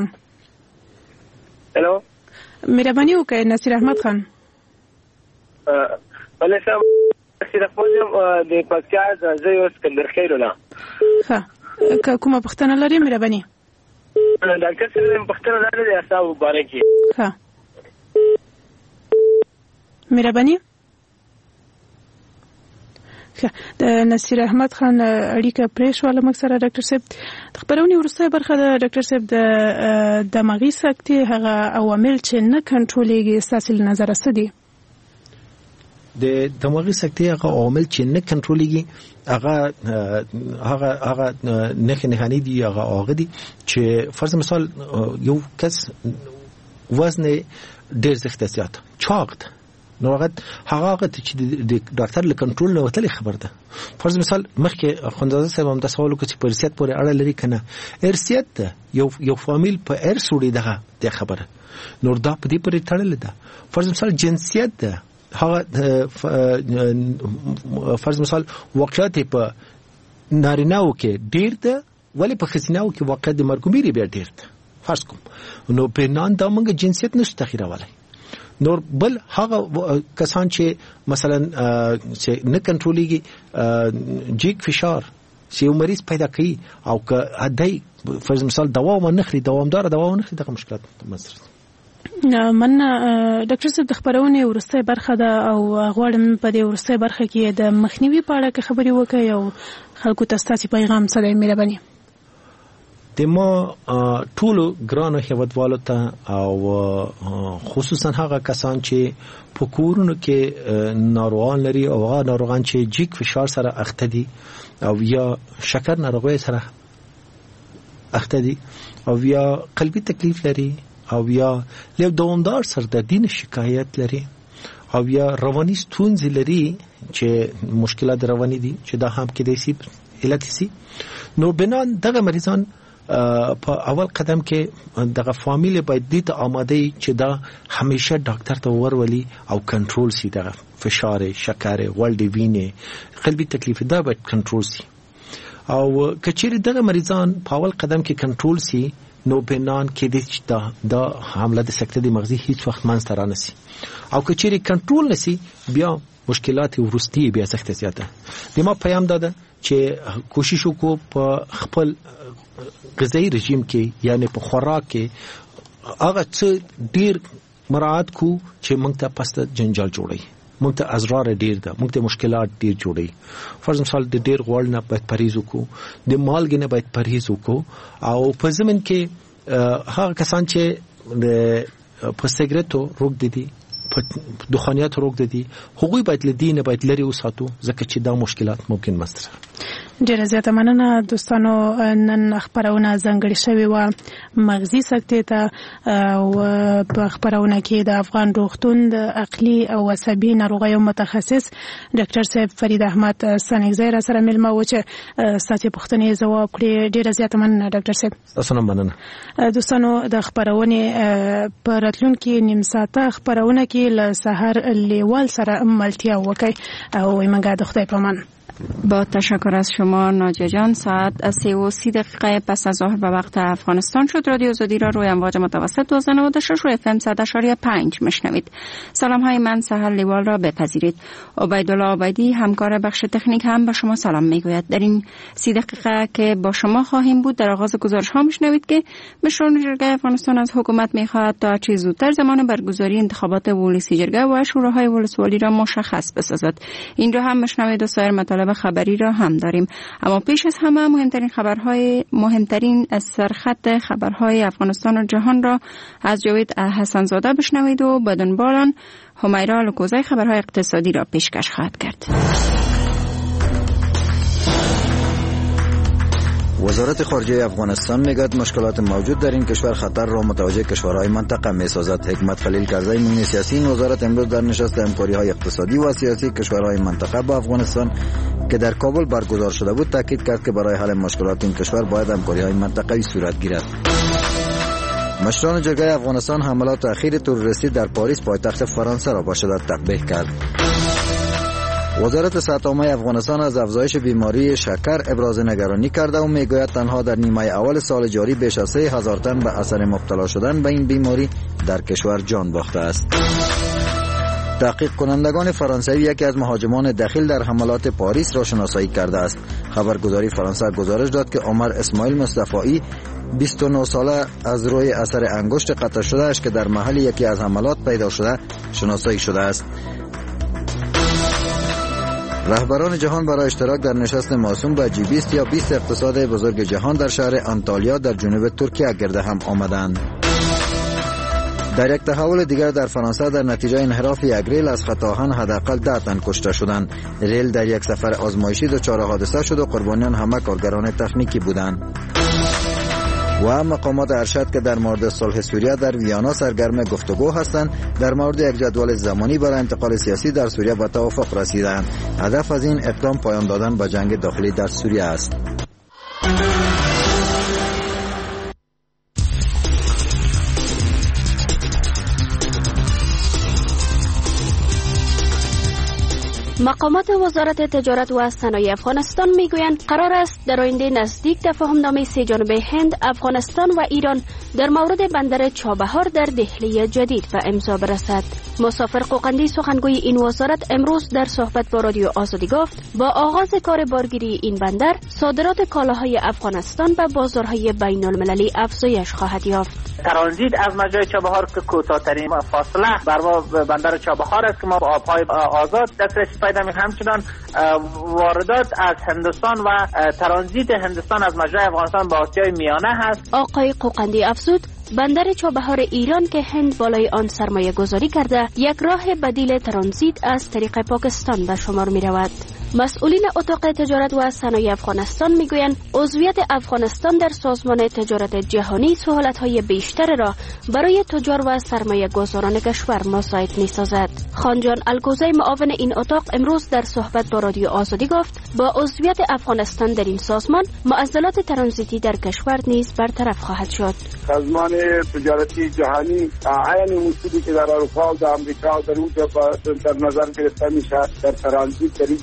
هلو. مهرباني وکړئ نصیر احمد خان. بله سلام. نصیر احمد د پکتیا زه یو اسکندر خیر ولا. ها کومه پوښتنه لرئ؟ مهرباني. ډاکټر صاحب پوښتنه لري د اعصاب مبارکي. ها مهرباني. د نصیر احمد خان اړیکه پرې شوله موږ سره ډاکټر صاحب. د خبرونې وروسته برخه د ډاکټر صاحب د دماغي سکتې هغه عوامل چې نه کنټرولېږي ستاسو له نظره څه دي؟ د دماغي سکتې هغه عوامل چې نه کنټرولېږي هغه هغه هغه نه نه دي، هغه هغه دي چې فرض مثال یو کس وزن ډېر زیات زیات چاق ده، نو هغه هغه چې د ډاکټر له کنټرول نه وتلی خبر ده. فرض مثال مخکې خوندزاده صاحب هم د سوال وکړ چې پرسیت پورې اړه لري کنه، ارثیت ده، یو یو فامیل په ارث وړي ده د خبره، نور دا په دې پورې تړلې ده. فرض مثال جنسیت ده، هغه فرض مثال واقعیت په نارینه‌و کې ډیر ده، ولی په ښځینه‌و کې واقعیت د مرګوميري بیا ډیر ده. فرض کوم نو په نن دا موږ جنسیت نشو تخیرولای. نور بل هغه کسان چې مثلا چې نه کنټرولېږي جیک فشار چې مریض پیدا کوي او که هدي فرض مثال دوا ونه خري، دوامدار دوا ونه خري، دغه مشکلات مزر. من ډاکټر صاحب د خبرونې ورسته برخه ده او غواړم په دې ورسته برخه کې د مخنیوي په اړه خبرې وکړم او خلکو ته ستاسو پیغام څه دی؟ مهرباني. د ما ټولو ګرانو هیوادوالو ته او خصوصا هغه کسان چې په کورونو کې ناروغان لري او هغه ناروغان چې جیک فشار سره اخته دي او یا شکر ناروغي سره اخته دي او یا قلبي تکلیف لري او یا له دوامدار سردردي شکایت لري او یا رواني ستونزې لري چې مشکلات رواني دي چې دا هم کې دي سي علت سي، نو بنان دغه مریضان په اول قدم کې دغه فامیل باید دې ته آماده چې دا همیشه ډاکټر ته ورولي او کنټرول سي، دغه فشار، شکر، والډي وینې، قلبي تکلیف دا باید کنټرول سي. او کچېری دغه مریضان په اول قدم کې کنټرول سي نو بنان کې دې دا دا حمله د سکته د مغزي هیڅ وخت منځ ته رانسي، او کچېری کنټرول نسي بیا مشکلات ورستی بیا سخت زیاته. د ما پیام داده چې کوشش وکړو په خپل غذایی رژیم کې یعنی په خوراک کې هغه څه ډیر مراعات کو چې موږ ته پسته جنجال جوړي، موږ ته ازرار ډیر ده، موږ ته مشکلات ډیر جوړي. فرض مثال د ډیر غوړ نه باید پرهیز وکړو، د مالګې نه باید پرهیز وکړو، او په ضمن کې هغه کسان چې د په سیګریټو روږدي دي، په دخانیات روږدي دي، هغوی باید له دې نه باید لرې وساتو ځکه چې دا مشکلات ممکن مستره. ډیره زیاته مننه دوستانو. نن خبرونه ځانګړې شوې وه مغزي سکتې ته، او په خبرونه کې د افغان روغتون د عقلي او عصبي ناروغیو متخصص ډاکټر صاحب فرید احمد سنگزی را سره مېلمه و چې ستاسو پوښتنې ځواب کړي. ډیره زیاته مننه ډاکټر صاحب. تاسو نه مننه. دوستانو د خبرونه په راتلونکي نیم ساعته خبرونه کې له سحر لیوال سره ملتیا وکړي او ایمنګا د خدای پامان. با تشکر از شما ناجیه جان. ساعت سه و سی دقیقه پس از ظهر به وقت افغانستان شد. رادیو آزادی را روی امواج متوسط دوازده نود و شش و اف ام صد و پنج میشنوید. سلام های من سحر لیوال را بپذیرید. عبیدالله عبیدی همکار بخش تکنیک هم به شما سلام میگوید. در این سی دقیقه که با شما خواهیم بود در آغاز گزارش ها میشنوید که مشران جرگه افغانستان از حکومت میخواهد تا چه زودتر زمان برگزاری انتخابات ولسی جرگه و شوراهای ولسوالی را مشخص بسازد. این را هم میشنوید و سایر مطالب خبری را هم داریم. اما پیش از همه مهمترین خبرهای مهمترین از سرخط خبرهای افغانستان و جهان را از جاوید حسنزاده بشنوید و بدون بالان همیرا لکوزای خبرهای اقتصادی را پیشکش خواهد کرد. وزارت خارجه افغانستان میگوید مشکلات موجود در این کشور خطر را متوجه کشورهای منطقه میسازد. حکمت خلیل کرزی معین سیاسی این وزارت امروز در نشست همکاری‌های اقتصادی و سیاسی کشورهای منطقه با افغانستان که در کابل برگزار شده بود تاکید کرد که برای حل مشکلات این کشور باید همکاری‌های منطقه‌ای صورت گیرد. مشران جرگه افغانستان حملات اخیر تروریستی در پاریس پایتخت فرانسه را با شدت تقبیح کرد. وزارت صحت عامه افغانستان از افزایش بیماری شکر ابراز نگرانی کرده و میگوید تنها در نیمه اول سال جاری بیش از سه هزار تن به اثر مبتلا شدن به این بیماری در کشور جان باخته است. تحقیق کنندگان فرانسوی یکی از مهاجمان دخیل در حملات پاریس را شناسایی کرده است. خبرگزاری فرانسه گزارش داد که عمر اسماعیل مصطفی بیست و نه ساله از روی اثر انگشت قطع شده اش که در محل یکی از حملات پیدا شده شناسایی شده است. رهبران جهان برای اشتراک در نشست موسوم به جی بیست یا بیست اقتصاد بزرگ جهان در شهر آنتالیا در جنوب ترکیه گرد هم آمدند. در یک تحول دیگر در فرانسه در نتیجه انحراف یک ریل از خط آهن حداقل ده تن کشته شدند. ریل در یک سفر آزمایشی دچار حادثه شد و قربانیان همه کارگران تکنیکی بودند. و مقامات ارشد که در مورد صلح سوریه در ویانا سرگرم گفتگو هستند در مورد یک جدول زمانی برای انتقال سیاسی در سوریه به توافق رسیدند. هدف از این اقدام پایان دادن به جنگ داخلی در سوریه است. مقامات وزارت تجارت و صنایع افغانستان میگویند قرار است در آینده نزدیک تفاهمنامه سه جانبه هند، افغانستان و ایران در مورد بندر چابهار در دهلی جدید به امضا برسد. مسافر قوقندی سخنگوی این وزارت امروز در صحبت با رادیو آزادی گفت با آغاز کار بارگیری این بندر صادرات کالاهای افغانستان به بازارهای بین المللی افزایش خواهد یافت. ترانزیت از مجرای چابهار که کوتاه‌ترین فاصله بر ما بندر چابهار است که ما با آبهای آزاد دسترسی پیدا می‌کنیم. همچنان واردات از هندوستان و ترانزیت هندوستان از مجرای افغانستان به آسیای میانه هست. آقای قوقندی افزود بندر چابهار ایران که هند بالای آن سرمایه گذاری کرده یک راه بدیل ترانزیت از طریق پاکستان به شمار می رود. مسئولین اتاق تجارت و صنایع افغانستان میگویند عضویت افغانستان در سازمان تجارت جهانی سهولت‌های بیشتر را برای تجار و سرمایه گذاران کشور مساعد می‌سازد. خانجان الگوزی معاون این اتاق امروز در صحبت با رادیو آزادی گفت با عضویت افغانستان در این سازمان معضلات ترانزیتی در کشور نیز برطرف خواهد شد. سازمان تجارتی جهانی عین اصولی که در اروپا و در آمریکا و در اونجا در نظر گرفته میشه در ترانزیت در این جهان در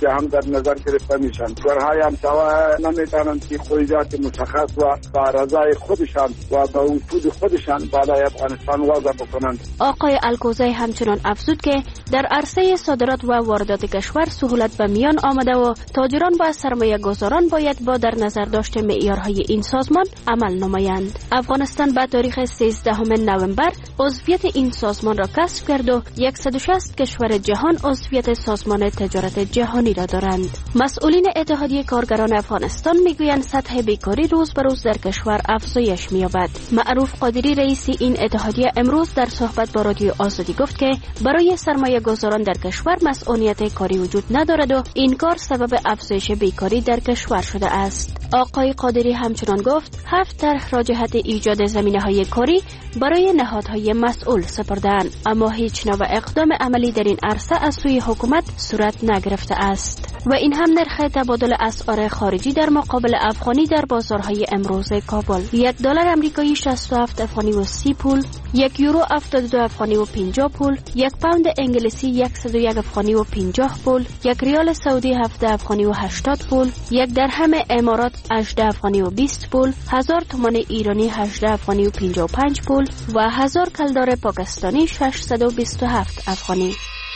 در نظر گرفته میشن. کشورهای همسایه نمیتونن که خروجات مشخص و با رضای خودشان و با وجود خودشان بالای افغانستان وضع بکنند. آقای الکوزی همچنان افزود که در عرصه صادرات و واردات کشور سهولت به میان آمده و تاجران و سرمایه گذاران باید با در نظر داشته معیارهای این سازمان عمل نمایند. افغانستان به تاریخ سیزدهم نوامبر عضویت این سازمان را کسب کرد و صد و شصت کشور جهان عضویت سازمان تجارت جهانی را دارند. مسئولین اتحادیه کارگران افغانستان میگویند سطح بیکاری روز به روز در کشور افزایش می‌یابد. معروف قادری رئیس این اتحادیه امروز در صحبت با رادیو آزادی گفت که برای سرمایه گذاران در کشور مسئولیت کاری وجود ندارد و این کار سبب افزایش بیکاری در کشور شده است. آقای قادری همچنان گفت هفت طرح را جهت ایجاد زمینه‌های کاری برای نهادهای مسئول سپردند، اما هیچ نوع اقدام عملی در این عرصه از سوی حکومت صورت نگرفته است. و این هم نرخ تبادل اسعار خارجی در مقابل افغانی در بازارهای امروز کابل: یک دلار آمریکایی شصت و هفت افغانی و سی پول، یک یورو هفتاد و دو افغانی و پنجاه پول، یک پوند انگلیسی صد و یک افغانی و پنجاه پول، یک ریال سعودی هفده افغانی و هشتاد پول، یک درهم امارات هجده افغانی و بیست پول، هزار تومان ایرانی هجده افغانی و پنجاه و پنج پول و هزار کلدار پاکستانی ششصد و بیست و هفت افغانی.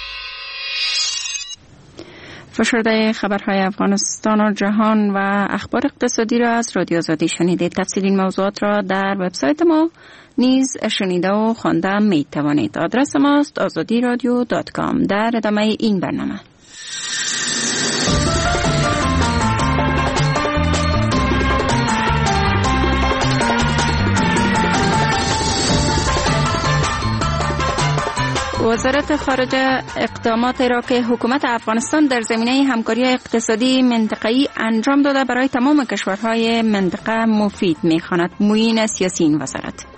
فشرده خبرهای افغانستان و جهان و اخبار اقتصادی را از رادیو آزادی شنیدید. تفصیل این موضوعات را در وبسایت ما نیز شنیده و خوانده می توانید. آدرس ماست آزادی رادیو دات کام. در ادامه این برنامه وزارت خارجه اقدامات را که حکومت افغانستان در زمینه همکاری اقتصادی منطقه‌ای انجام داده برای تمام کشورهای منطقه مفید می‌خواند. معین سیاسی این وزارت: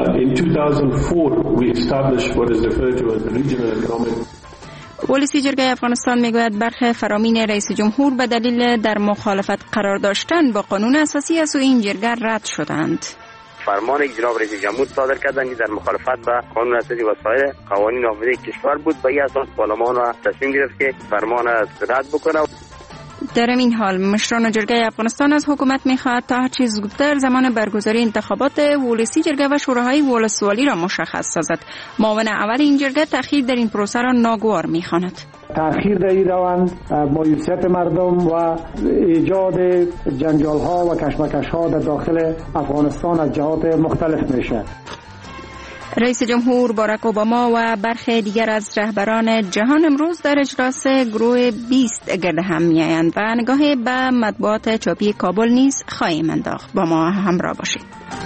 پلیسی جرگه افغانستان میگوید برخی فرامین رئیس جمهور به دلیل در مخالفت قرار داشتن با قانون اساسی از سوی این جرگه رد شدند. فرمان جناب رئیس جمهور صادر کردند در مخالفت با قانون اساسی و سایر قوانین نافذه کشور بود. به این اساس پارلمان را تصمیم گرفت که فرمان را رد بکنه. در این حال مشران جرگه افغانستان از حکومت می‌خواهد تا هر چیز زودتر زمان برگزاری انتخابات ولسی جرگه و شوراهای ولسوالی را مشخص سازد. معاون اول این جرگه تأخیر در این پروسه را ناگوار می‌خواند. تأخیر در این روند مایوسیت مردم و ایجاد جنجال‌ها و کشمکش‌ها در داخل افغانستان از جهات مختلف میشه. رئیس جمهور باراک اوباما و برخی دیگر از رهبران جهان امروز در اجلاس گروه بیست گرد هم می‌آیند و نگاهی به مطبوعات چاپی کابل نیز خواهیم انداخت. با ما همراه باشید.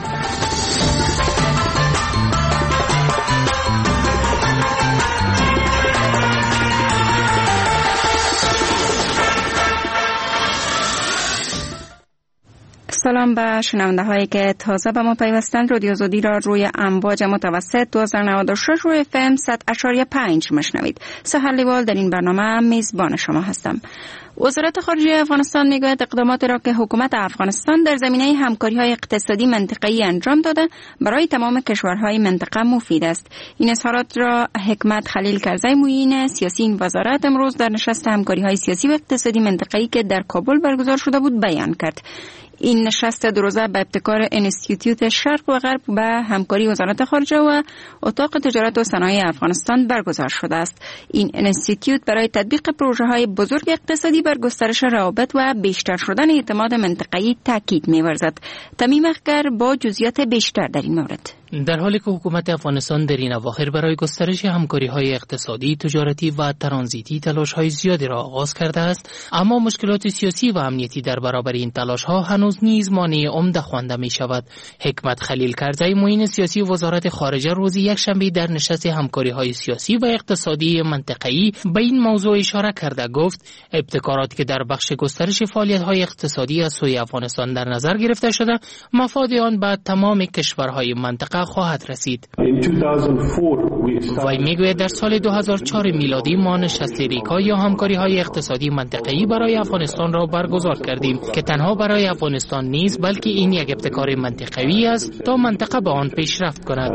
سلام به شنونده هایی که تازه به ما پیوستند. رادیو آزادی را روی امواج متوسط دو هزار و نود و شش روی اف ام صد و پنج مشنوید. سحر لیوال در این برنامه میزبان شما هستم. وزارت خارجه افغانستان میگوید اقدامات را که حکومت افغانستان در زمینه همکاری‌های اقتصادی منطقه‌ای انجام داده برای تمام کشورهای منطقه مفید است. این اظهارات را حکمت خلیل کرزی معین سیاسی این وزارت امروز در نشست همکاری‌های سیاسی و اقتصادی منطقه‌ای که در کابل برگزار شده بود بیان کرد. این نشست دو روزه به ابتکار انستیتوت شرق و غرب به همکاری وزارت خارجه و اتاق تجارت و صنایع افغانستان برگزار شده است. این انستیتوت برای تطبیق پروژه‌های بزرگ اقتصادی بر گسترش روابط و بیشتر شدن اعتماد منطقه‌ای تاکید می‌ورزد. تمیم اخگر با جزئیات بیشتر در این مورد. در حالی که حکومت افغانستان در این اواخر برای گسترش همکاری‌های اقتصادی، تجارتی و ترانزیتی تلاش‌های زیادی را آغاز کرده است، اما مشکلات سیاسی و امنیتی در برابر این تلاش‌ها هنوز نیز مانع عمده خوانده می‌شود. حکمت خلیل کرزی معین سیاسی وزارت خارجه روز یکشنبه در نشست همکاری‌های سیاسی و اقتصادی منطقه‌ای به این موضوع اشاره کرده گفت ابتکاراتی که در بخش گسترش فعالیت‌های اقتصادی از سوی افغانستان در نظر گرفته شده، مفاد آن به تمام کشورهای منطقه منطقه خواهد رسید. وی میگوید در سال دو هزار و چهار میلادی ما نشست ریکا یا همکاری های اقتصادی منطقه‌ای برای افغانستان را برگزار کردیم که تنها برای افغانستان نیست بلکه این یک ابتکار منطقه‌ای است تا منطقه به آن پیشرفت کند.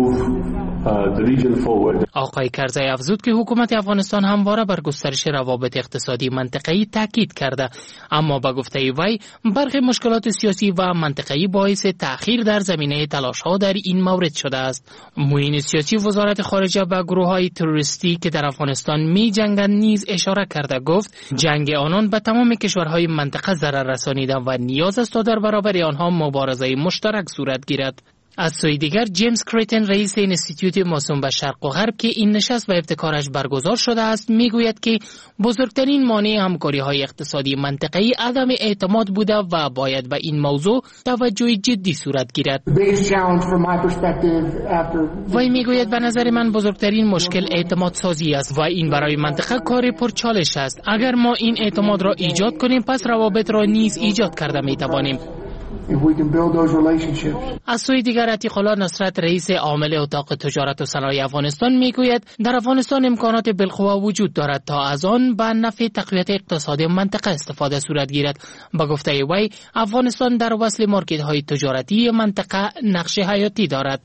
آقای کرزی افزود که حکومت افغانستان همواره بر گسترش روابط اقتصادی منطقه‌ای تاکید کرده، اما با گفته وی برخی مشکلات سیاسی و منطقه‌ای باعث تأخیر در زمینه تلاش‌ها در این مورد شده است. معین سیاسی وزارت خارجه به گروه‌های تروریستی که در افغانستان می‌جنگند نیز اشاره کرده، گفت جنگ آنان به تمام کشورهای منطقه ضرر رسانیده و نیاز است تا در برابر آنها مبارزه مشترک صورت گیرد. از سوی دیگر جیمز کریتن رئیس انستیتوت موسوم به شرق و غرب که این نشست و ابتکارش برگزار شده است میگوید که بزرگترین مانع همکاری‌های اقتصادی منطقه‌ای عدم اعتماد بوده و باید به این موضوع توجه جدی صورت گیرد. وی میگوید به نظر من بزرگترین مشکل اعتماد سازی است و این برای منطقه کار پرچالش است. اگر ما این اعتماد را ایجاد کنیم پس روابط را نیز ایجاد کرده میتوانیم. از سوی دیگر عتیق الله نصرت رئیس عامل اتاق تجارت و صنایع افغانستان میگوید در افغانستان امکانات بالقوه وجود دارد تا از آن به نفع تقویت اقتصاد منطقه استفاده صورت گیرد. با گفته وی افغانستان در وصل مارکت های تجارتی منطقه نقش حیاتی دارد.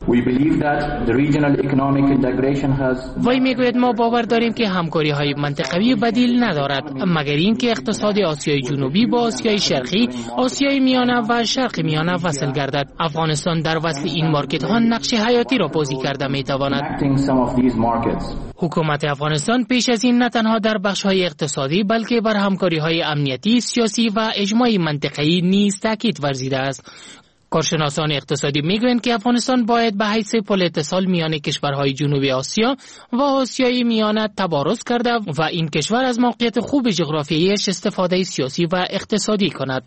وی میگوید ما باور داریم که همکاری های منطقوی بدیل ندارد مگر اینکه اقتصاد آسیای جنوبی با آسیای شرقی، آسیای میانه و شرق میانه وصل گردد. افغانستان در وصل این مارکت ها نقش حیاتی را بازی کرده می تواند. حکومت افغانستان پیش از این نه تنها در بخش های اقتصادی بلکه بر همکاری های امنیتی، سیاسی و اجتماعی منطقه‌ای نیز تاکید ورزیده است. کارشناسان اقتصادی میگویند که افغانستان باید به حیث پل اتصال میان کشورهای جنوبی آسیا و آسیای میانه تبارز کرده و این کشور از موقعیت خوب جغرافیاییش استفاده سیاسی و اقتصادی کند.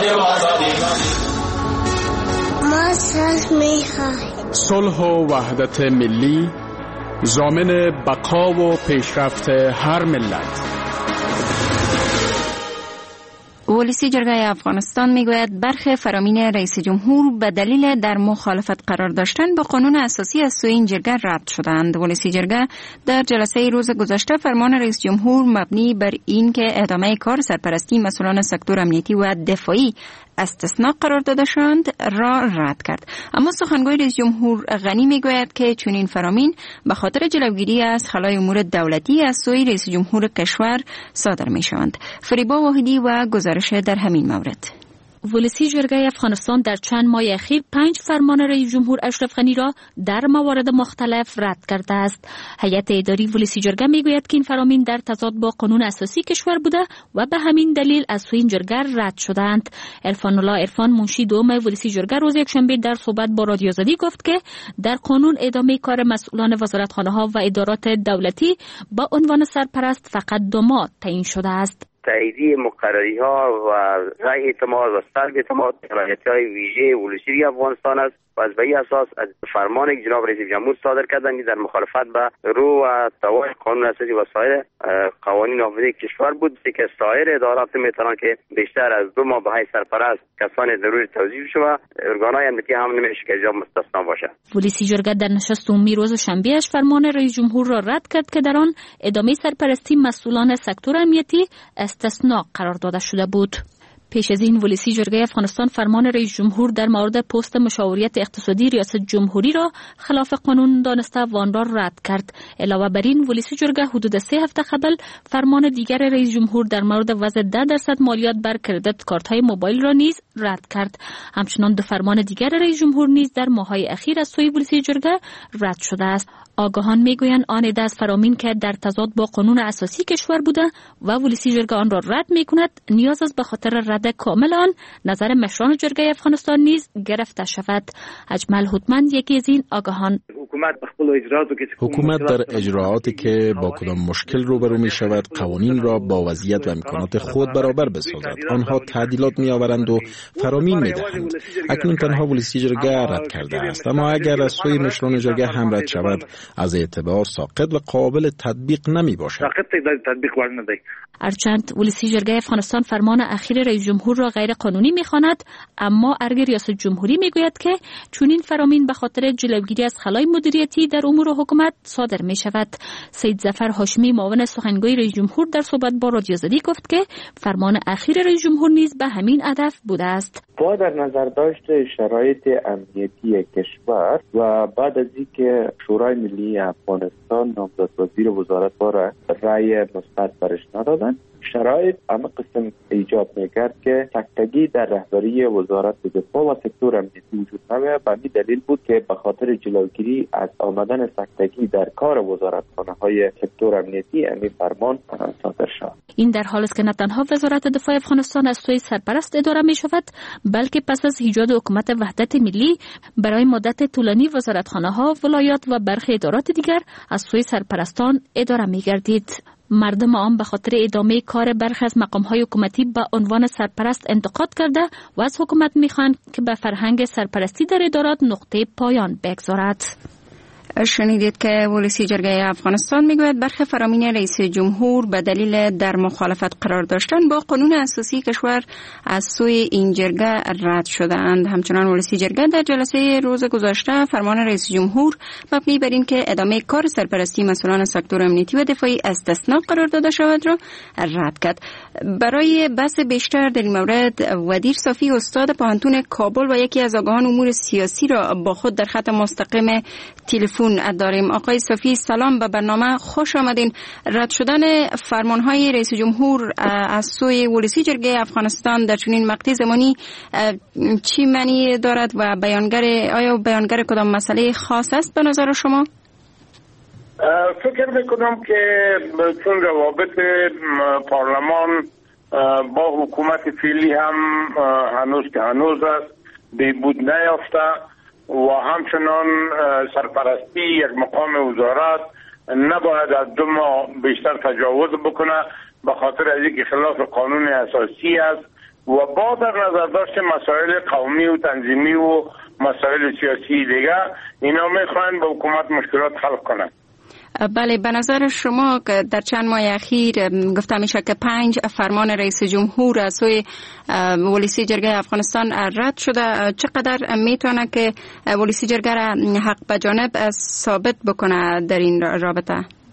ما صلح و وحدت ملی ضامن بقا و پیشرفت هر ملت. ولسی جرگه افغانستان میگوید برخی فرامین رئیس جمهور به دلیل در مخالفت قرار داشتن با قانون اساسی از سوی این جرگه رد شدند. ولسی جرگه در جلسه روز گذشته فرمان رئیس جمهور مبنی بر این که ادامه کار سرپرستی مسئولان سکتور امنیتی و دفاعی استثناء قرار داده شدند را رد کرد. اما سخنگوی رئیس جمهور غنی میگوید که چنین فرامین به خاطر جلوگیری از خلای امور دولتی از سوی رئیس جمهور کشور صادر می شوند. فریبا واحدی و گزارش در همین مورد. ولسی جرگه افغانستان در چند ماه اخیر پنج فرمان رئیس جمهور اشرف غنی را در موارد مختلف رد کرده است. هیئت اداری ولسی جرگه میگوید که این فرامین در تضاد با قانون اساسی کشور بوده و به همین دلیل از سوی این جرگه رد شدند. عرفان الله عرفان منشی دوم ولسی جرگه روز یکشنبه در صحبت با رادیو آزادی گفت که در قانون ادامه کار مسئولان وزارتخانه‌ها و ادارات دولتی با عنوان سرپرست فقط دو ماه تعیین شده است. تاییدی مقرری ها و رای اعتماد و سلب اعتماد های ویژه ولسی افغانستان است و از به این اساس از فرمان جناب رئیس جمهور صادر کردند در مخالفت به رو و توان قانون اساسی و سایر قوانین نافذه کشور بود که سایر ادارات میتونن که بیشتر از دو ماه به حیث سرپرست کسان ضروری توظیف شوه ارگانهای امنیتی هم نمیشه که اجرا مستثنا باشه. ولسی جرگه در نشست عمومی روز شنبه اش فرمان رئیس جمهور را رد کرد که در آن ادامه سرپرستی مسئولان سکتور امنیتی استثناء قرار داده شده بود. پیش از این ولسی جرگه افغانستان فرمان رئیس جمهور در مورد پست مشاوریت اقتصادی ریاست جمهوری را خلاف قانون دانسته و آن را رد کرد. علاوه بر این ولسی جرگه حدود سه هفته قبل فرمان دیگر رئیس جمهور در مورد وضع ده درصد مالیات بر کردیت کارت های موبایل را نیز رد کرد. همچنان دو فرمان دیگر رئیس جمهور نیز در ماه‌های اخیر از سوی ولسی جرگه رد شده است. آگاهان میگویند آن عده از فرامین که در تضاد با قانون اساسی کشور بوده و ولسی جرگه آن را رد میکند نیاز است به خاطر رد کامل آن نظر مشران جرگه افغانستان نیز گرفته شود. اجمل هوتمن یکی از این آگاهان: حکومت در اجراعاتی که با کدام مشکل روبرو می شود قوانین را با وضعیت و امکانات خود برابر بسازد. آنها تعدیلات می آورند و فرامین می دهند. اکنون تنها ولسی جرگه رد کرده است، اما اگر از سوی مشران جرگه هم رد شود از اعتبار ساقط و قابل تطبیق نمی باشد. ساقط تطبیق ور ندهی. هرچند ولسی جرگه افغانستان فرمان اخیر رئیس جمهور را غیر قانونی می‌خواند، اما ارگ ریاست جمهوری میگوید که چون این فرامین به خاطر جلوگیری از خلای مدیریتی در امور حکومت صادر می‌شود. سید ظفر هاشمی معاون سخنگوی رئیس جمهور در صحبت با رادیو آزادی گفت که فرمان اخیر رئیس جمهور نیز به همین هدف بوده است. با در نظر داشت شرایط امنیتی کشور و بعد از اینکه شورای ملی افغانستان نامزد وزیر وزارت را رأی مثبت برش ندادند، شرایط همه قسم ایجاب میکرد که تکتگی در رهبری وزارت دفاع و سکتور امنیتی وجود نمیاد. به همین دلیل بود که به خاطر جلوگیری از آمدن تکتگی در کار وزارتخانه های سکتور امنیتی این فرمان صادر شد. این در حالی است که نه تنها وزارت دفاع افغانستان از سوی سرپرست اداره می شود، بلکه پس از ایجاد حکومت وحدت ملی برای مدت طولانی وزارتخانه ها، ولایات و برخی ادارات دیگر از سوی سرپرستان اداره می گردید. مردم عام به خاطر ادامه کار برخی از مقام‌های حکومتی به عنوان سرپرست انتقاد کرده و از حکومت می‌خواهند که به فرهنگ سرپرستی در ادارات نقطه پایان بگذارد. شنیدید که ولسی جرگه افغانستان میگوید برخی فرامین رئیس جمهور به دلیل در مخالفت قرار داشتن با قانون اساسی کشور از سوی این جرگه رد شدند. همچنان ولسی جرگه در جلسه روز گذشته فرمان رئیس جمهور مبنی بر این که ادامه کار سرپرستی مسئولان سکتور امنیتی و دفاعی استثناء قرار داده شود را رد کرد. برای بحث بیشتر در این مورد ودیر صافی استاد پوهنتون کابل و یکی از آگاهان امور سیاسی را با خود در خط مستقیم تلفن داریم. آقای صافی سلام، به برنامه خوش آمدین. رد شدن فرمانهای رئیس جمهور از سوی ولسی جرگه افغانستان در چنین مقطع زمانی چی معنی دارد و بیانگر آیا بیانگر کدام مسئله خاص است به نظر شما؟ فکر میکنم که چون روابط پارلمان با حکومت فعلی هم هنوز که هنوز است بهبود نیافته و همچنان سرپرستی یک مقام وزارت نباید از دو ماه بیشتر تجاوز بکنه به خاطر از اینکه خلاف قانون اساسی است و با در نظر داشت مسائل قومی و تنظیمی و مسائل سیاسی دیگه اینا میخواین به حکومت مشکلات خلق کنند. بله، به نظر شما در چند ماه اخیر گفته میشه که پنج فرمان رئیس جمهور از سوی ولسی جرگه افغانستان رد شده، چقدر میتونه که ولسی جرگه را حق به جانب ثابت بکنه در این رابطه؟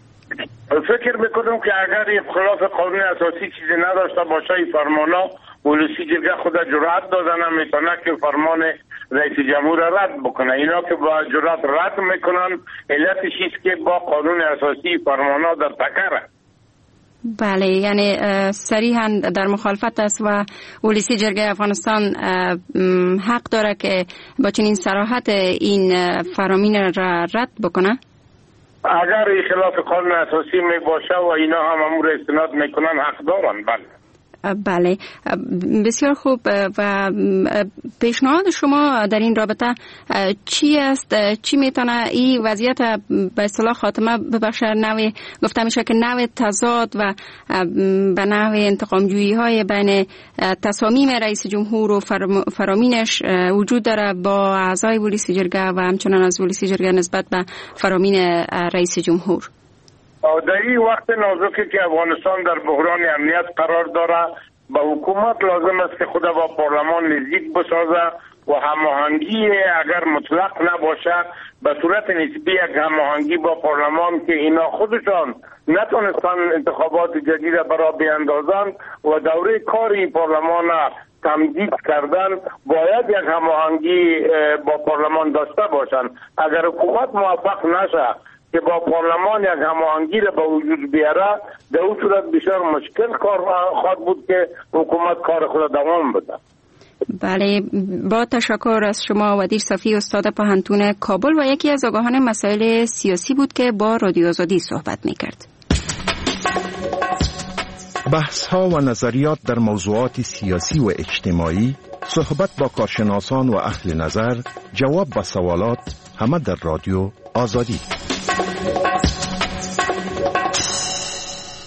فکر میکنم که اگر این خلاف قانون اساسی چیزی نداشته باشه این فرمانا ولسی جرگه خود جرأت داده نمیتونه که فرمان رئیس جمهور رد بکنه. اینا که با جرأت رد میکنن علتش است که با قانون اساسی فرمانا در تکره. بله، یعنی صریحا در مخالفت است و ولسی جرگه افغانستان حق داره که با چنین صراحت این فرامین را رد بکنه. اگر این خلاف قانون اساسی می باشه و اینا هم امور استناد میکنن حق دارن. بله بله، بسیار خوب. و پیشنهاد شما در این رابطه چی است؟ چی میتونه این وضعیت به اصطلاح خاتمه ببخشه؟ نوع گفته میشه که نوع تضاد و به نوع انتقامجویی های بین تصامیم رئیس جمهور و فرامینش وجود داره با اعضای ولسی جرگه و همچنان از ولسی جرگه نسبت به فرامین رئیس جمهور. در این وقت نازکی که افغانستان در بحران امنیت قرار داره به حکومت لازم است که خود با پارلمان نزدیک بسازه و هماهنگی اگر مطلق نباشه به صورت نسبی یک هماهنگی با پارلمان که اینا خودشان نتونستن انتخابات جدید برای بیاندازن و دوره کاری پارلمان تمدید کردن باید یک هماهنگی با پارلمان داشته باشن. اگر حکومت موفق نشه که با پارلمان یک هماهنگی را به وجود بیاره در اون صورت بسیار مشکل کار خواهد بود که حکومت کار خود دوام بده. بله، با تشکر از شما. ودیر صافی استاد پوهنتون کابل و یکی از آگاهان مسائل سیاسی بود که با رادیو آزادی صحبت میکرد. بحث ها و نظریات در موضوعات سیاسی و اجتماعی، صحبت با کارشناسان و اهل نظر، جواب به سوالات، همه در رادیو آزادی.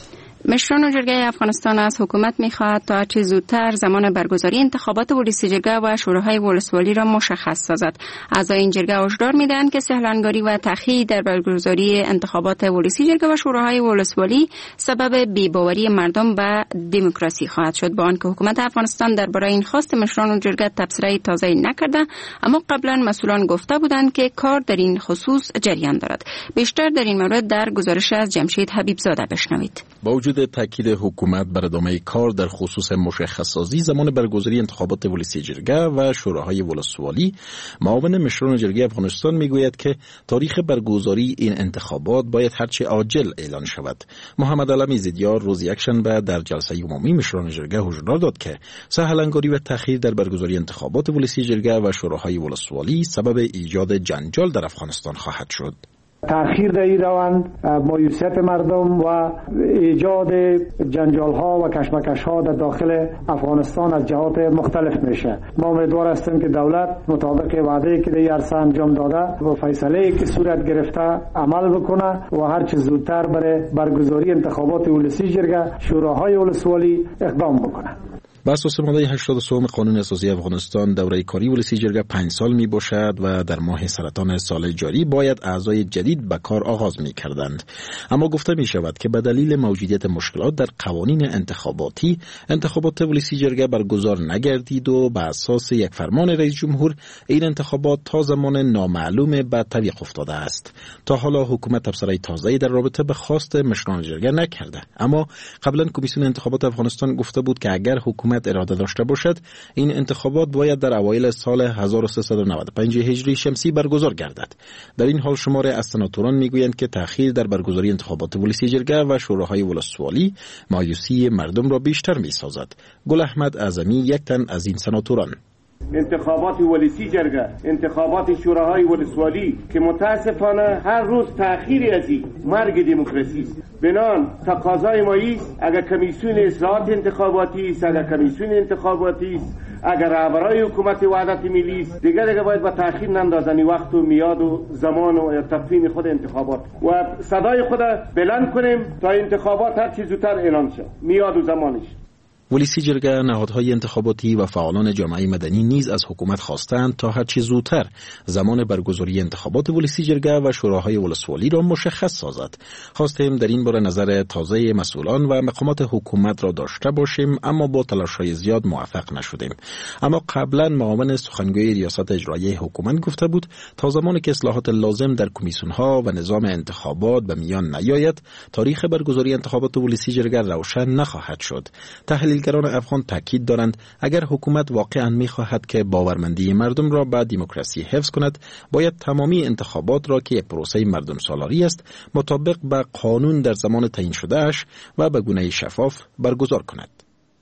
مشران جرگه افغانستان از حکومت می‌خواهد تا چه زودتر زمان برگزاری انتخابات ولسی جرگه و شوراهای ولسوالی را مشخص سازد. اعضای این جرگه هشدار می‌دهند که سهلانگاری و تأخیر در برگزاری انتخابات ولسی جرگه و شوراهای ولسوالی سبب بی‌باوری مردم به دموکراسی خواهد شد، با آنکه حکومت افغانستان درباره این خواست مشران جرگه تبصره تازه نکرده، اما قبلا مسئولان گفته بودند که کار در این خصوص جریان دارد. بیشتر در این مورد در گزارش از جمشید حبیبزاده بشنوید. با وجود تاکید حکومت بر ادامه کار در خصوص مشخص‌سازی زمان برگزاری انتخابات ولسی جرگه و شوراهای ولسوالی، معاون مشران جرگه افغانستان میگوید که تاریخ برگزاری این انتخابات باید هرچه عاجل اعلان شود. محمد علمی زیدیار روز یکشنبه در جلسه عمومی مشران جرگه هشدار داد که سهلانگاری و تأخیر در برگزاری انتخابات ولسی جرگه و شوراهای ولسوالی سبب ایجاد جنجال در افغانستان خواهد شد. تأخیر در این روند مایوسیت مردم و ایجاد جنجال ها و کشمکش ها در داخل افغانستان از جهات مختلف میشه. ما امیدوار هستیم که دولت مطابق وعده که در این عرصه انجام داده و فیصله که صورت گرفته عمل بکنه و هر چه زودتر برای برگزاری انتخابات ولسی جرگه شوراهای ولسوالی اقدام بکنه. بر اساس ماده هشتاد و سه قانون اساسی افغانستان دوره کاری ولسی جرگه پنج سال می باشد و در ماه سرطان سال جاری باید اعضای جدید به کار آغاز می کردند. اما گفته می شود که به دلیل موجودیت مشکلات در قوانین انتخاباتی انتخابات ولسی جرگه برگزار نگردید و به اساس یک فرمان رئیس جمهور این انتخابات تا زمان نامعلوم به تعویق افتاده است. تا حالا حکومت تبصره تازه‌ای در رابطه به خواست مشران جرگه نکرده، اما قبلا کمیسیون انتخابات افغانستان گفته بود که اگر حکومت اراده داشته باشد این انتخابات باید در اوایل سال هزار و سیصد و نود و پنج هجری شمسی برگزار گردد. در این حال شمار از سناتوران میگویند که تأخیر در برگزاری انتخابات ولسی جرگه و شوراهای ولسوالی مایوسی مردم را بیشتر میسازد. گل احمد اعظمی یک تن از این سناتوران: انتخابات ولسی جرگه، انتخابات شوراهای ولسوالی که متاسفانه هر روز تأخیری از این مرگ دموکراسی است. بنان تقاضای ما است اگر کمیسیون اصلاحات انتخاباتی است، اگر کمیسیون انتخاباتی است، اگر رهبرای حکومت وحدت ملی است، دیگه دیگه باید با تأخیر نندازن وقت و میاد و زمان و تقویم خود انتخابات و صدای خود بلند کنیم تا انتخابات هر چیز زودتر اعلان شه، میاد و زمانش. ولسی جرگه، نهادهای انتخاباتی و فعالان جامعه مدنی نیز از حکومت خواستند تا هر چه زودتر زمان برگزاری انتخابات ولسی جرگه و شوراهای ولسوالی را مشخص سازد. خواستیم در این باره نظر تازه مسئولان و مقامات حکومت را داشته باشیم، اما با تلاش‌های زیاد موفق نشدیم. اما قبلا معاون سخنگوی ریاست اجرایی حکومت گفته بود تا زمانی که اصلاحات لازم در کمیسیون‌ها و نظام انتخابات به میان نیاید، تاریخ برگزاری انتخابات ولسی جرگه روشن نخواهد شد. تحلیل تحلیلگران افغان تاکید دارند اگر حکومت واقعا می‌خواهد که باورمندی مردم را به دموکراسی حفظ کند، باید تمامی انتخابات را که یک پروسه مردم سالاری است مطابق به قانون در زمان تعیین شده‌اش و به گونه شفاف برگزار کند.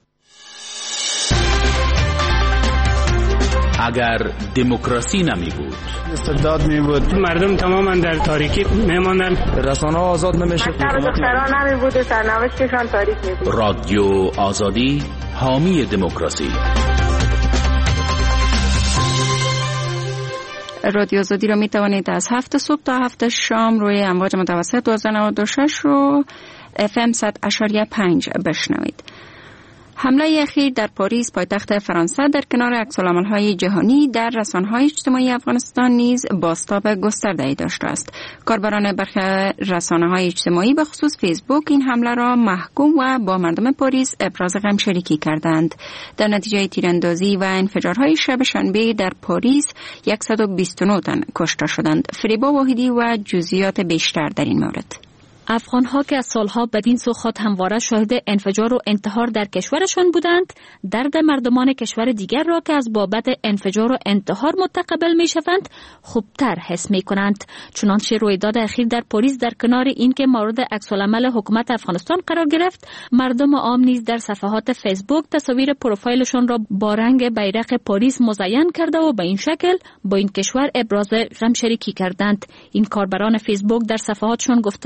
اگر دموکراسی نمی بود، استبداد می بود، مردم تماما در تاریکی می ماندن، رسانه‌ها آزاد نمیشه، دختران نمی بود و سرنوشتشان تاریک می بود. رادیو آزادی حامی دموکراسی. رادیو آزادی را می توانید از هفت صبح تا هفت شام روی امواج متوسط دویست و نود و شش رو اف ام صد و پنج بشنوید. حمله اخیر در پاریس پایتخت فرانسه در کنار عکس‌العمل‌های جهانی در رسانه‌های اجتماعی افغانستان نیز بازتاب گسترده‌ای داشته است. کاربران برخی رسانه‌های اجتماعی به خصوص فیسبوک این حمله را محکوم و با مردم پاریس ابراز غم شریکی کردند. در نتیجه تیراندازی و انفجارهای شب شنبه در پاریس صد و بیست و نه تن کشته شدند. فریبا واحدی و جزئیات بیشتر در این مورد. افغان‌ها که از سالها بدین سو خود همواره شاهد انفجار و انتحار در کشورشان بودند، درد مردمان کشور دیگر را که از بابت انفجار و انتحار متقبل می‌شوند خوبتر حس می‌کنند. چنانچه رویداد اخیر در پاریس در کنار اینکه مورد عکس‌العمل حکومت افغانستان قرار گرفت، مردم عام نیز در صفحات فیسبوک تصاویر پروفایلشان را با رنگ بیرق پاریس مزین کرده و به این شکل با این کشور ابراز غم شریکی کردند. این کاربران فیسبوک در صفحاتشان گفتند که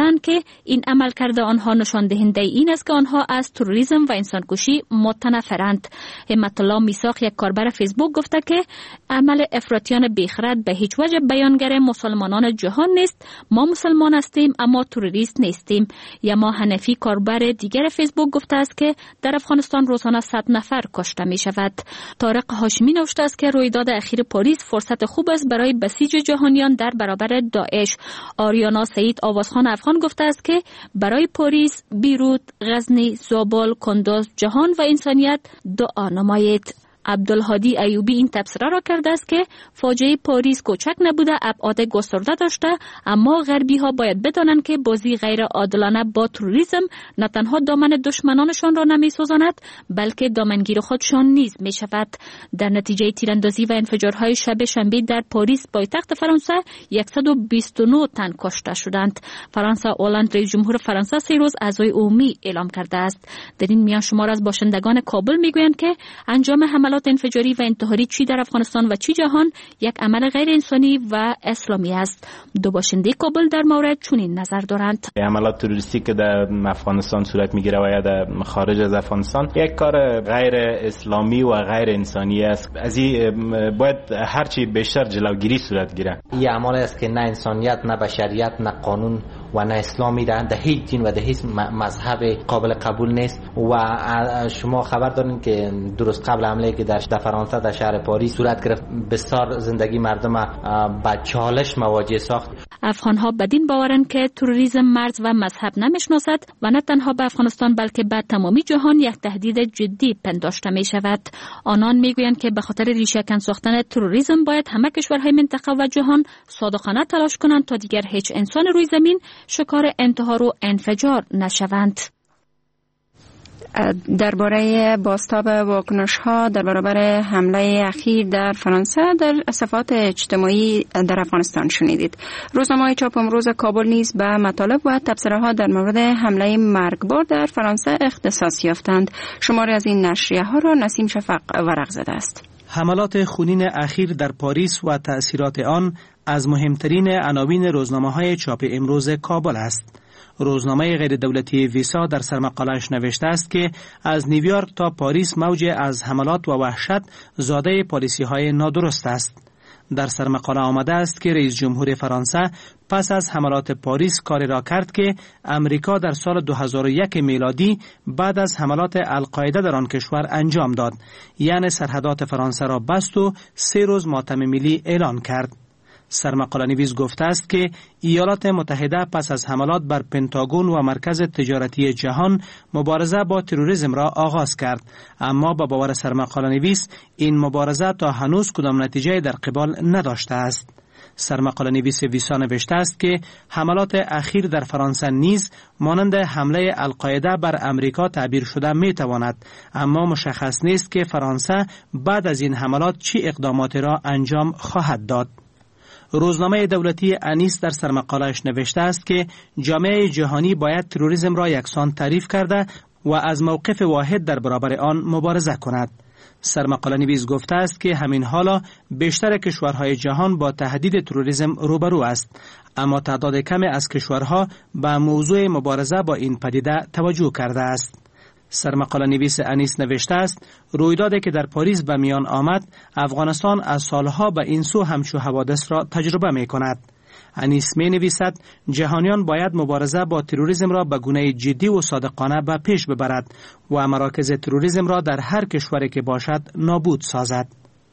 این عمل کرده آنها نشان دهنده این است که آنها از تروریسم و انسانکشی متنفرند. همت الله میثاق، یک کاربر فیسبوک، گفته که عمل افراطیان بیخرد به هیچ وجه بیانگر مسلمانان جهان نیست. ما مسلمان هستیم اما تروریست نیستیم. یما حنفی، کاربر دیگر فیسبوک، گفته است که در افغانستان روزانه صد نفر کشته می شود. طارق هاشمی نوشته است که رویداد اخیر پاریس فرصت خوب است برای بسیج جهانیان در برابر داعش. آریانا سعید آوازخان افغان گفته است که برای پاریس، بیروت، غزنی، زابل، کندوز، جهان و انسانیت دعا نمایید. عبدالهادی ایوبی این تبصره را کرده است که فاجعه پاریس کوچک نبوده، ابعاد گسترده داشته، اما غربی ها باید بدانند که بازی غیر عادلانه با تروریسم نه تنها دامن دشمنانشان را نمی سوزاند بلکه دامنگیر خودشان نیز می شود. در نتیجه تیراندازی و انفجارهای شب شنبه در پاریس پایتخت فرانسه صد و بیست و نه تن کشته شدند. فرانسه اولند، رئیس جمهور فرانسه، سه روز عزای عمومی اعلام کرده است. در این میان شمار از باشندگان کابل میگویند که انجام حملات انفجاری و انتحاری چی در افغانستان و چی جهان یک عمل غیر انسانی و اسلامی است. دو باشنده کابل در مورد چنین نظر دارند. حملات تروریستی که در افغانستان صورت میگیره و یا در خارج از افغانستان یک کار غیر اسلامی و غیر انسانی است. از این باید هرچی بیشتر جلوگیری صورت گیره. این عمل است که نه انسانیت، نه بشریت، نه قانون و نه اسلامی در هیچ دین و در هیچ مذهب قابل قبول نیست. و شما خبر دارین که درست قبل حمله که در فرانسه در شهر پاریس صورت گرفت، بسیار زندگی مردم با چالش مواجه ساخت. افغان‌ها بدین باورند که تروریسم مرز و مذهب نمی‌شناسد و نه تنها به افغانستان بلکه به تمامی جهان یک تهدید جدی پنداشته می شود. آنان میگویند که به خاطر ریشه‌کن ساختن تروریسم باید همه کشورهای منطقه و جهان صادقانه تلاش کنند تا دیگر هیچ انسان روی زمین شکار انتحار و انفجار نشوند. درباره بازتاب واکنش‌ها در برابر حمله اخیر در فرانسه در صفحات اجتماعی در افغانستان شنیدید. روزنامه‌های چاپ امروز کابل نیز به مطالب و تبصره‌ها در مورد حمله مرگبار در فرانسه اختصاص یافتند. شماری از این نشریه‌ها را نسیم شفق ورق زده است. حملات خونین اخیر در پاریس و تأثیرات آن از مهمترین عناوین روزنامه‌های چاپ امروز کابل است. روزنامه غیر دولتی ویسا در سرمقاله‌اش نوشته است که از نیویورک تا پاریس موج از حملات و وحشت زاده پالیسی‌های نادرست است. در سرمقاله آمده است که رئیس جمهور فرانسه پس از حملات پاریس کاری را کرد که امریکا در سال دو هزار و یک میلادی بعد از حملات القاعده در آن کشور انجام داد، یعنی سرحدات فرانسه را بست و سه روز ماتم ملی اعلان کرد. سرمقاله نویس گفته است که ایالات متحده پس از حملات بر پنتاگون و مرکز تجارتی جهان مبارزه با تروریسم را آغاز کرد، اما با باور سرمقاله نویس این مبارزه تا هنوز کدام نتیجه در قبال نداشته است. سرمقاله نویس ویسا نوشته است که حملات اخیر در فرانسه نیز مانند حمله القاعده بر امریکا تعبیر شده می تواند، اما مشخص نیست که فرانسه بعد از این حملات چه اقداماتی را انجام خواهد داد. روزنامه دولتی انیس در سرمقاله‌اش نوشته است که جامعه جهانی باید تروریسم را یکسان تعریف کرده و از موقف واحد در برابر آن مبارزه کند. سرمقاله نویس گفته است که همین حالا بیشتر کشورهای جهان با تهدید تروریسم روبرو است، اما تعداد کمی از کشورها به موضوع مبارزه با این پدیده توجه کرده است. سرمقاله نویس انیس نوشته است رویدادی که در پاریس به میان آمد افغانستان از سالها به این سو همچو حوادث را تجربه می کند. انیس می نویسد جهانیان باید مبارزه با تروریسم را به گونه جدی و صادقانه به پیش ببرد و مراکز تروریسم را در هر کشوری که باشد نابود سازد.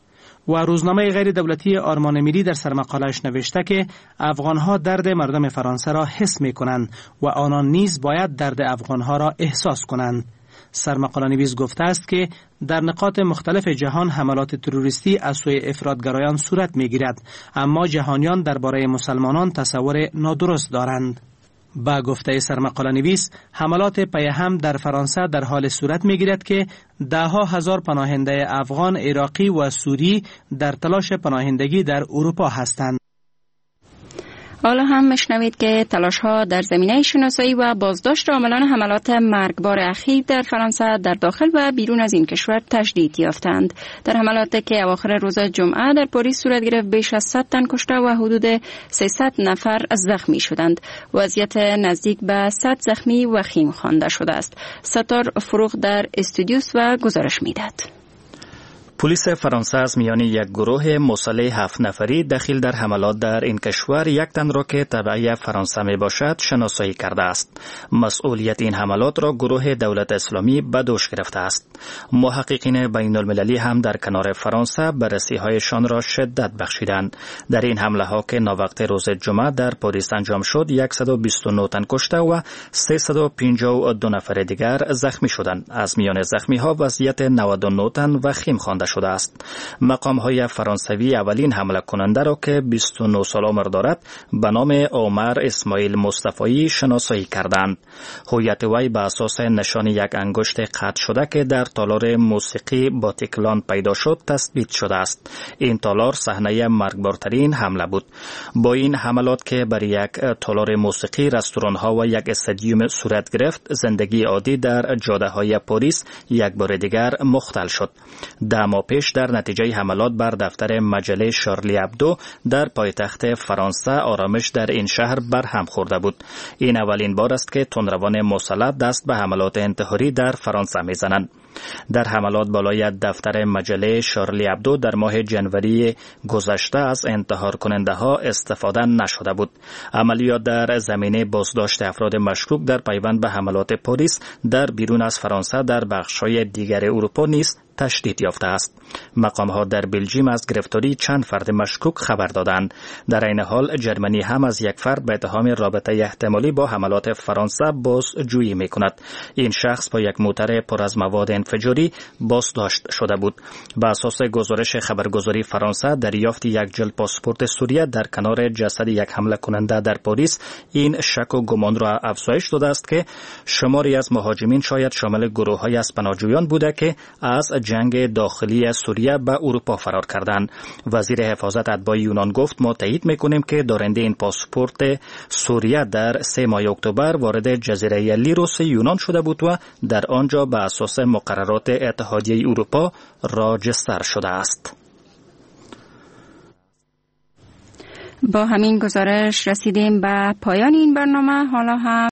و روزنامه غیر دولتی آرمان ملی در سرمقاله‌اش نوشته که افغانها درد مردم فرانسه را حس می کنند و آنان نیز باید درد افغانها را احساس کنند. سرمقاله نویس گفته است که در نقاط مختلف جهان حملات تروریستی از سوی افراطگرایان صورت می گیرد، اما جهانیان درباره مسلمانان تصور نادرست دارند. با گفته سرمقاله نویس حملات پیهم در فرانسه در حال صورت می گیرد که ده ها هزار پناهنده افغان، عراقی و سوری در تلاش پناهندگی در اروپا هستند. حالا هم مشنوید که تلاش ها در زمینه شناسایی و بازداشت عاملان حملات مرگبار اخیر در فرانسه در داخل و بیرون از این کشور تجدید یافتند. در حملاتی که اواخر روز جمعه در پاریس صورت گرفت بیش از صد تن کشته و حدود سیصد نفر زخمی شدند. وضعیت نزدیک به صد زخمی وخیم خوانده شده است. ستار فروغ در استودیوس و گزارش میدهد. پلیس فرانسه از میان یک گروه مسلح هفت نفری دخیل در حملات در این کشور یک تن را که تبعی فرانسه می باشد شناسایی کرده است. مسئولیت این حملات را گروه دولت اسلامی به دوش گرفته است. محققین بین المللی هم در کنار فرانسه بررسی هایشان را شدت بخشیدند. در این حمله ها که ناوقت روز جمعه در پاریس انجام شد صد و بیست و نه تن کشته و سیصد و پنجاه و دو نفر دیگر زخمی شدند. از میان زخمی ها وضعیت نود و نه تن وخیم خوانده شده است. مقام های فرانسوی اولین حمله کننده را که بیست و نه سال عمر دارد به نام عمر اسماعیل مصطفی شناسایی کردند. هویت وی به اساس نشان یک انگشت قطع شده که در تالار موسیقی باتیکلان پیدا شد تثبیت شده است. این تالار صحنه مرگبارترین حمله بود. با این حملات که بر یک تالار موسیقی، رستوران ها و یک استادیوم صورت گرفت، زندگی عادی در جاده های پاریس یک بار دیگر مختل شد. ده ماه پیش در نتیجه حملات بر دفتر مجله شارلی ابدو در پایتخت فرانسه آرامش در این شهر برهم خورده بود. این اولین بار است که تندروان مسلح دست به حملات انتحاری در فرانسه میزنند. در حملات بالای دفتر مجله شارلی ابدو در ماه جنوری گذشته از انتحار کننده ها استفاده نشده بود. عملیات در زمینه بازداشت افراد مشکوک در پیوند به حملات پاریس در بیرون از فرانسه در بخش‌های دیگر اروپا نیز تشدید یافته است. مقام ها در بلژیم از گرفتاری چند فرد مشکوک خبر دادند. در این حال جرمنی هم از یک فرد به اتهام رابطه احتمالی با حملات فرانسه بازجویی می کند. این شخص با یک موتر پر از مواد انفجاری بازداشت شده بود. بر اساس گزارش خبرگزاری فرانسه، دریافت یک جلد پاسپورت سوریه در کنار جسد یک حمله کننده در پاریس این شک و گمان را افزایش داده است که شماری از مهاجمین شاید شامل گروه‌های از پناهجویان بوده که از جنگ داخلی سوریه به اروپا فرار کردند. وزیر حفاظت اتباع یونان گفت ما تایید میکنیم که دارنده این پاسپورت سوریه در سه ماه اکتبر وارد جزیره لیروس یونان شده بود و در آنجا به اساس مقررات اتحادیه اروپا راجستر شده است. با همین گزارش رسیدیم به پایان این برنامه. حالا هم